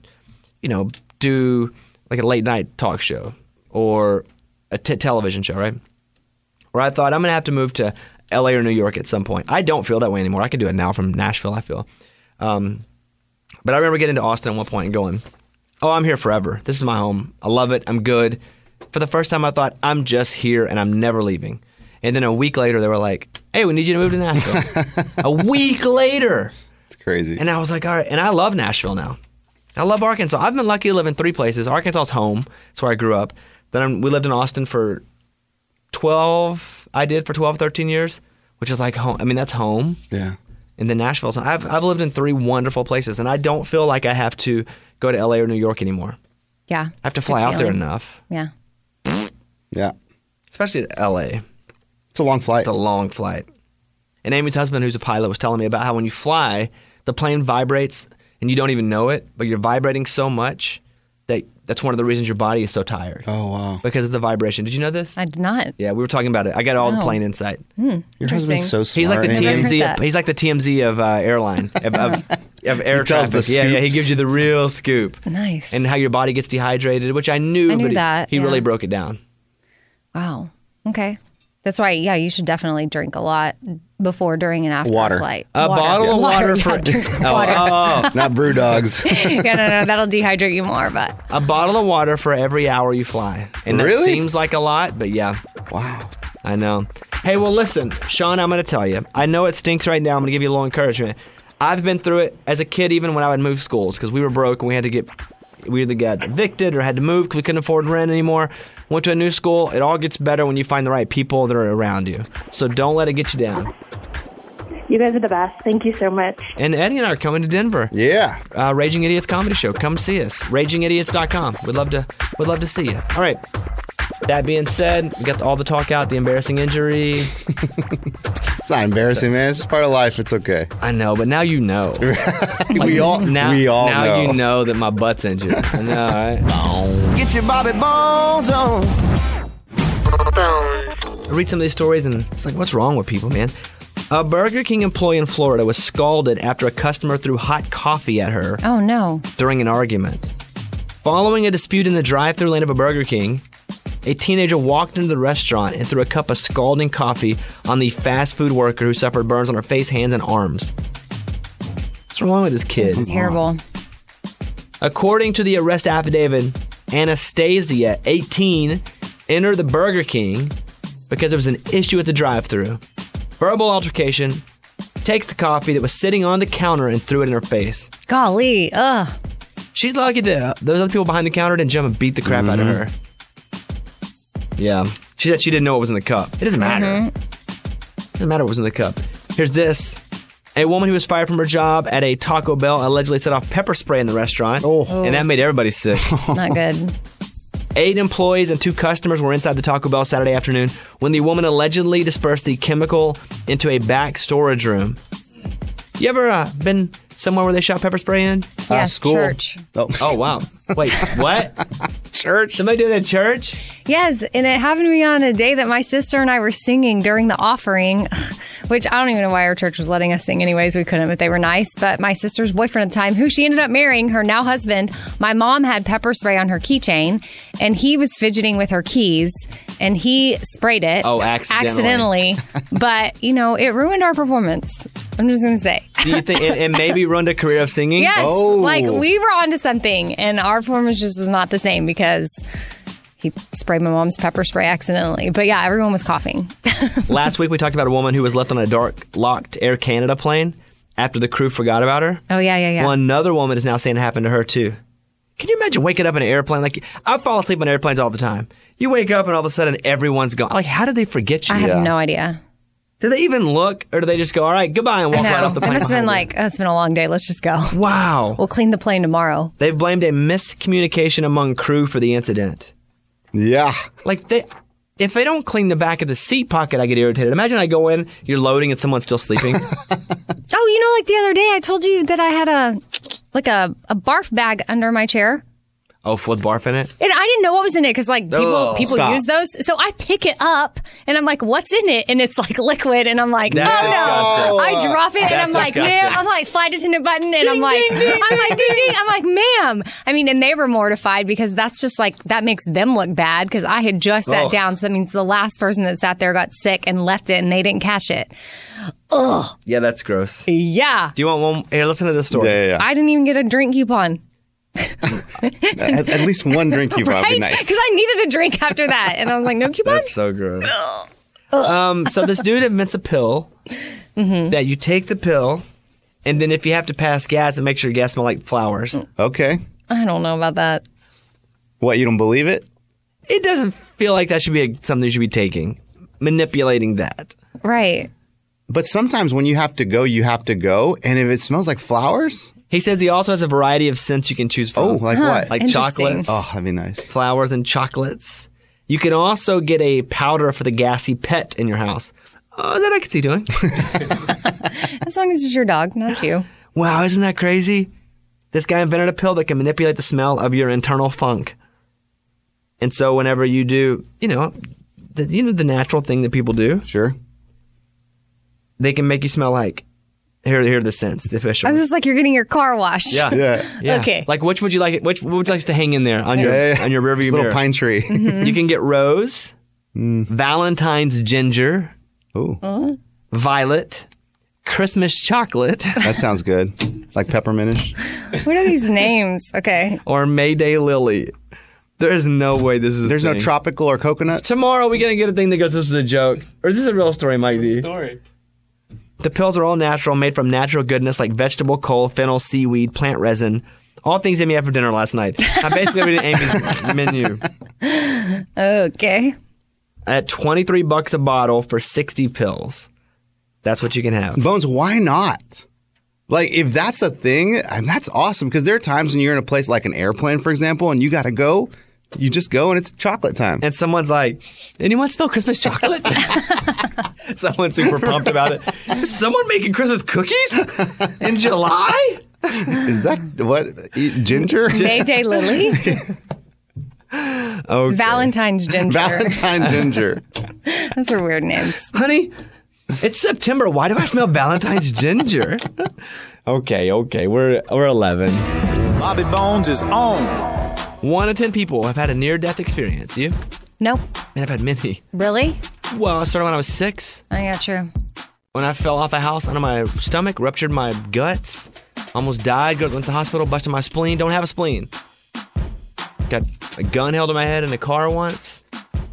do like a late night talk show or a television show, right? Where I thought I'm going to have to move to LA or New York at some point. I don't feel that way anymore. I can do it now from Nashville, I feel. But I remember getting to Austin at one point and going, oh, I'm here forever. This is my home. I love it. I'm good. For the first time, I thought, I'm just here and I'm never leaving. And then a week later, they were like, hey, we need you to move to Nashville. A week later. It's crazy. And I was like, all right. And I love Nashville now. I love Arkansas. I've been lucky to live in 3 places. Arkansas's home. That's where I grew up. Then we lived in Austin for 12, 13 years, which is like home. I mean, that's home. Yeah. And then Nashville. So I've lived in 3 wonderful places, and I don't feel like I have to go to LA or New York anymore. Yeah. I have to fly out there enough. Yeah. Yeah. Especially to LA. It's a long flight. It's a long flight. And Amy's husband, who's a pilot, was telling me about how when you fly, the plane vibrates and you don't even know it, but you're vibrating so much that that's one of the reasons your body is so tired. Oh, wow. Because of the vibration. Did you know this? I did not. Yeah, we were talking about it. I got all the Oh. plane insight. Your husband's so smart. He's like the Never heard TMZ. that. He's like the TMZ of airline of air He tells traffic. the Yeah, he scoops. gives you the real scoop. Nice. And how your body gets dehydrated, which I knew, I knew but that, he yeah. really broke it down. Wow. Okay. That's why, yeah, you should definitely drink a lot before, during, and after Water. a flight. A bottle of water for drink water. Not brew dogs. Yeah, no, that'll dehydrate you more, but A bottle of water for every hour you fly. And that Really? seems like a lot, but yeah. Wow. I know. Hey, well, listen, Sean, I'm going to tell you. I know it stinks right now. I'm going to give you a little encouragement. I've been through it as a kid, even when I would move schools, because we were broke and we either got evicted or had to move because we couldn't afford rent anymore. Went to a new school. It all gets better when you find the right people that are around you. So don't let it get you down. You guys are the best. Thank you so much. And Eddie and I are coming to Denver. Yeah. Raging Idiots Comedy Show. Come see us. RagingIdiots.com. We'd love to see you. All right. That being said, we got all the talk out, the embarrassing injury. It's not embarrassing, man. It's just part of life. It's okay. I know, but now you know. we all now know. You know that my butt's injured. I know, all right? Get your Bobby Bones on. read some of these stories and it's like, what's wrong with people, man? A Burger King employee in Florida was scalded after a customer threw hot coffee at her. Oh, no. During an argument. Following a dispute in the drive-thru lane of a Burger King, a teenager walked into the restaurant and threw a cup of scalding coffee on the fast food worker who suffered burns on her face, hands, and arms. What's wrong with this kid? It's terrible. According to the arrest affidavit, Anastasia, 18, entered the Burger King because there was an issue at the drive-thru. Verbal altercation, takes the coffee that was sitting on the counter and threw it in her face. Golly, ugh. She's lucky that those other people behind the counter didn't jump and beat the crap out of her. Yeah. She said she didn't know what was in the cup. It doesn't matter. It doesn't matter what was in the cup. Here's this. A woman who was fired from her job at a Taco Bell allegedly set off pepper spray in the restaurant. And that made everybody sick. Not good. 8 employees and 2 customers were inside the Taco Bell Saturday afternoon when the woman allegedly dispersed the chemical into a back storage room. You ever been somewhere where they shot pepper spray in? Yes, school. church. Oh, wow. Wait, what? Church? Somebody did it at church? Yes, and it happened to me on a day that my sister and I were singing during the offering, which I don't even know why our church was letting us sing anyways. We couldn't, but they were nice. But my sister's boyfriend at the time, who she ended up marrying, her now husband, my mom had pepper spray on her keychain, and he was fidgeting with her keys, and he sprayed it. Oh, accidentally. But, you know, it ruined our performance. I'm just going to say. Do you think it maybe ruined a career of singing? Yes. Like, we were onto something, and our performance just was not the same because he sprayed my mom's pepper spray accidentally. But yeah, everyone was coughing. Last week, we talked about a woman who was left on a dark, locked Air Canada plane after the crew forgot about her. Oh, yeah. Well, another woman is now saying it happened to her, too. Can you imagine waking up in an airplane? Like, I fall asleep on airplanes all the time. You wake up and all of a sudden everyone's gone. Like, how did they forget you? I have no idea. Do they even look, or do they just go, all right, goodbye, and walk right off the plane? It must have been like, oh, it's been a long day. Let's just go. Wow. We'll clean the plane tomorrow. They've blamed a miscommunication among crew for the incident. Yeah. Like, if they don't clean the back of the seat pocket, I get irritated. Imagine I go in, you're loading, and someone's still sleeping. Oh, you know, like the other day, I told you that I had a barf bag under my chair. Oh, with barf in it? And I didn't know what was in it because, like, people stop. use those. So I pick it up, and I'm like, what's in it? And it's, like, liquid. And I'm like, That's disgusting. I drop it, and That's I'm like, disgusting. ma'am. I'm like, flight attendant button, and I'm like, ding, ding. I'm like, ma'am. I mean, and they were mortified because that's just, like, that makes them look bad because I had just sat down. So that means the last person that sat there got sick and left it, and they didn't catch it. Ugh. Yeah, that's gross. Yeah. Do you want one? Here, listen to this story. Yeah. I didn't even get a drink coupon. At least one drink coupon would be Right? nice. Because I needed a drink after that. And I was like, no coupon? That's so gross. So this dude invents a pill that you take the pill, and then if you have to pass gas, it makes your gas smell like flowers. Okay. I don't know about that. What, you don't believe it? It doesn't feel like that should be something you should be taking. Manipulating that. Right. But sometimes when you have to go, you have to go. And if it smells like flowers? He says he also has a variety of scents you can choose from. Oh, like what? Like Interesting. chocolates. Oh, that'd be nice. Flowers and chocolates. You can also get a powder for the gassy pet in your house. Oh, that I could see doing. As long as it's your dog, not you. Wow, isn't that crazy? This guy invented a pill that can manipulate the smell of your internal funk. And so whenever you do, the natural thing that people do. Sure. They can make you smell like, here are the scents, the official. This is like you're getting your car washed. Yeah. Okay. Like, which would you like? What would you like to hang in there on your rearview mirror? Little pine tree. You can get rose, Valentine's ginger, violet, Christmas chocolate. That sounds good. Like peppermintish. What are these names? Okay. Or Mayday lily. There's no way this is. There's a no thing. tropical or coconut? Tomorrow we're gonna get a thing that goes, this is a joke. Or is this a real story, Mike D? Story. The pills are all natural, made from natural goodness like vegetable, coal, fennel, seaweed, plant resin. All things that me had for dinner last night. I basically read Amy's menu. Okay. At $23 a bottle for 60 pills. That's what you can have. Bones, why not? Like, if that's a thing, that's awesome. Because there are times when you're in a place like an airplane, for example, and you got to go. You just go and it's chocolate time. And someone's like, anyone smell Christmas chocolate? Someone's super pumped about it. Is someone making Christmas cookies in July? Is that what? Ginger? Mayday lily. Okay. Valentine's ginger. Valentine ginger. Those are weird names. Honey, it's September. Why do I smell Valentine's ginger? Okay. We're 11. Bobby Bones is on. 1 in 10 people have had a near-death experience. You? Nope. Man, I've had many. Really? Well, I started when I was 6. I got true. When I fell off a house onto my stomach, ruptured my guts, almost died, went to the hospital, busted my spleen. Don't have a spleen. Got a gun held to my head in a car once.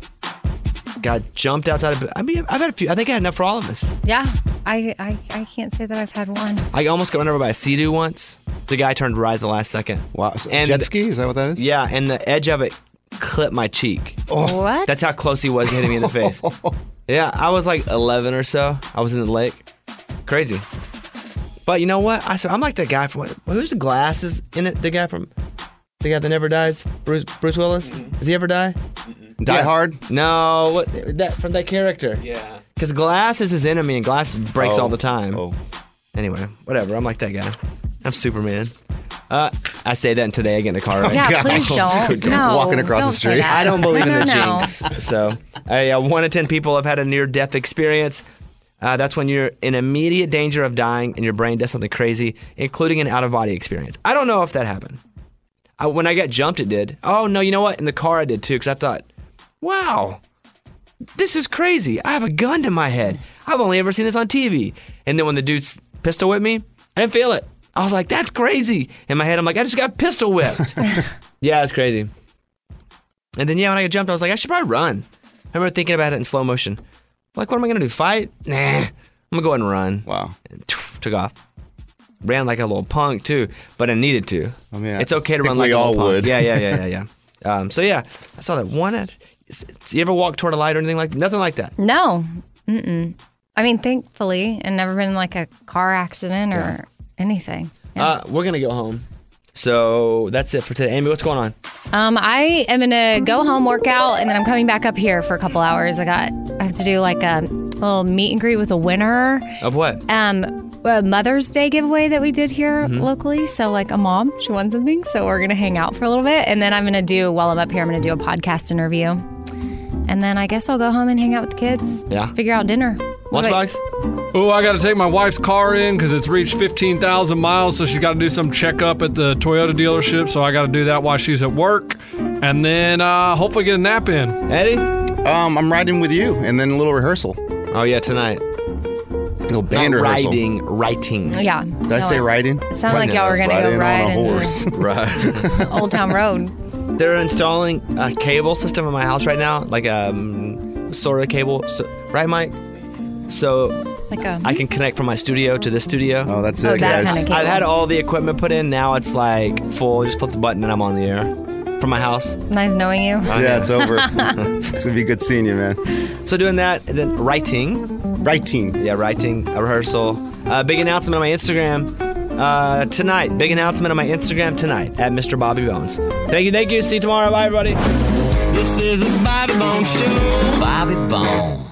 Got jumped outside of... I mean, I've had a few. I think I had enough for all of us. Yeah. I can't say that I've had one. I almost got run over by a Sea-Doo once. The guy turned right at the last second. Wow. Jet ski? Is that what that is? Yeah, and the edge of it clipped my cheek. Oh. What? That's how close he was to hitting me in the face. Yeah, I was like 11 or so. I was in the lake. Crazy. But you know what? I'm like that guy from... Who's the glasses in it? The guy that never dies? Bruce Willis? Does he ever die? Die Hard? No, from that character. Yeah. Because Glass is his enemy, and Glass breaks all the time. Oh. Anyway, whatever. I'm like that guy. I'm Superman. I say that and today I get in a car wreck. Yeah, please don't. No, walking across don't the street. say that. I don't believe in the No. jinx. So, 1 in 10 people have had a near-death experience. That's when you're in immediate danger of dying and your brain does something crazy, including an out-of-body experience. I don't know if that happened. When I got jumped, it did. Oh, no, you know what? In the car I did too, because I thought, wow, this is crazy. I have a gun to my head. I've only ever seen this on TV. And then when the dude's pistol whipped me, I didn't feel it. I was like, that's crazy. In my head, I'm like, I just got pistol whipped. Yeah, it's crazy. And then, when I got jumped, I was like, I should probably run. I remember thinking about it in slow motion. Like, what am I going to do? Fight? Nah. I'm going to go ahead and run. Wow. And took off. Ran like a little punk, too. But I needed to. I mean, it's okay to I think run like we a all little punk. would. Yeah. So, I saw that one. You ever walk toward a light or anything like that? Nothing like that. No. Mm-mm. I mean, thankfully, and never been in like a car accident or anything. Yeah. We're going to go home. So that's it for today. Amy, what's going on? I am going to go home, work out, and then I'm coming back up here for a couple hours. I have to do like a little meet and greet with a winner. Of what? A Mother's Day giveaway that we did here locally. So like a mom, she won something. So we're going to hang out for a little bit. And then while I'm up here, I'm going to do a podcast interview. And then I guess I'll go home and hang out with the kids. Yeah. Figure out dinner. Lunchbox? Oh, I got to take my wife's car in because it's reached 15,000 miles, so she's got to do some checkup at the Toyota dealership. So I got to do that while she's at work, and then hopefully get a nap in. Eddie? I'm riding with you, and then a little rehearsal. Oh yeah, tonight. Little band rehearsal. Writing. Yeah. Did I say riding? It sounded like y'all were going to go ride on a in horse. Right. Old Town Road. They're installing a cable system in my house right now, like a sort of cable. So, right, Mike? So I can connect from my studio to this studio. Oh, that's it, that guys. kind of cable. I've had all the equipment put in. Now it's like full. Just flip the button and I'm on the air from my house. Nice knowing you. Yeah, it's over. It's going to be good seeing you, man. So doing that, and then writing. Yeah, writing, a rehearsal. Big announcement on my Instagram tonight. Big announcement on my Instagram tonight at Mr. Bobby Bones. Thank you. See you tomorrow. Bye, everybody. This is a Bobby Bones Show. Bobby Bones.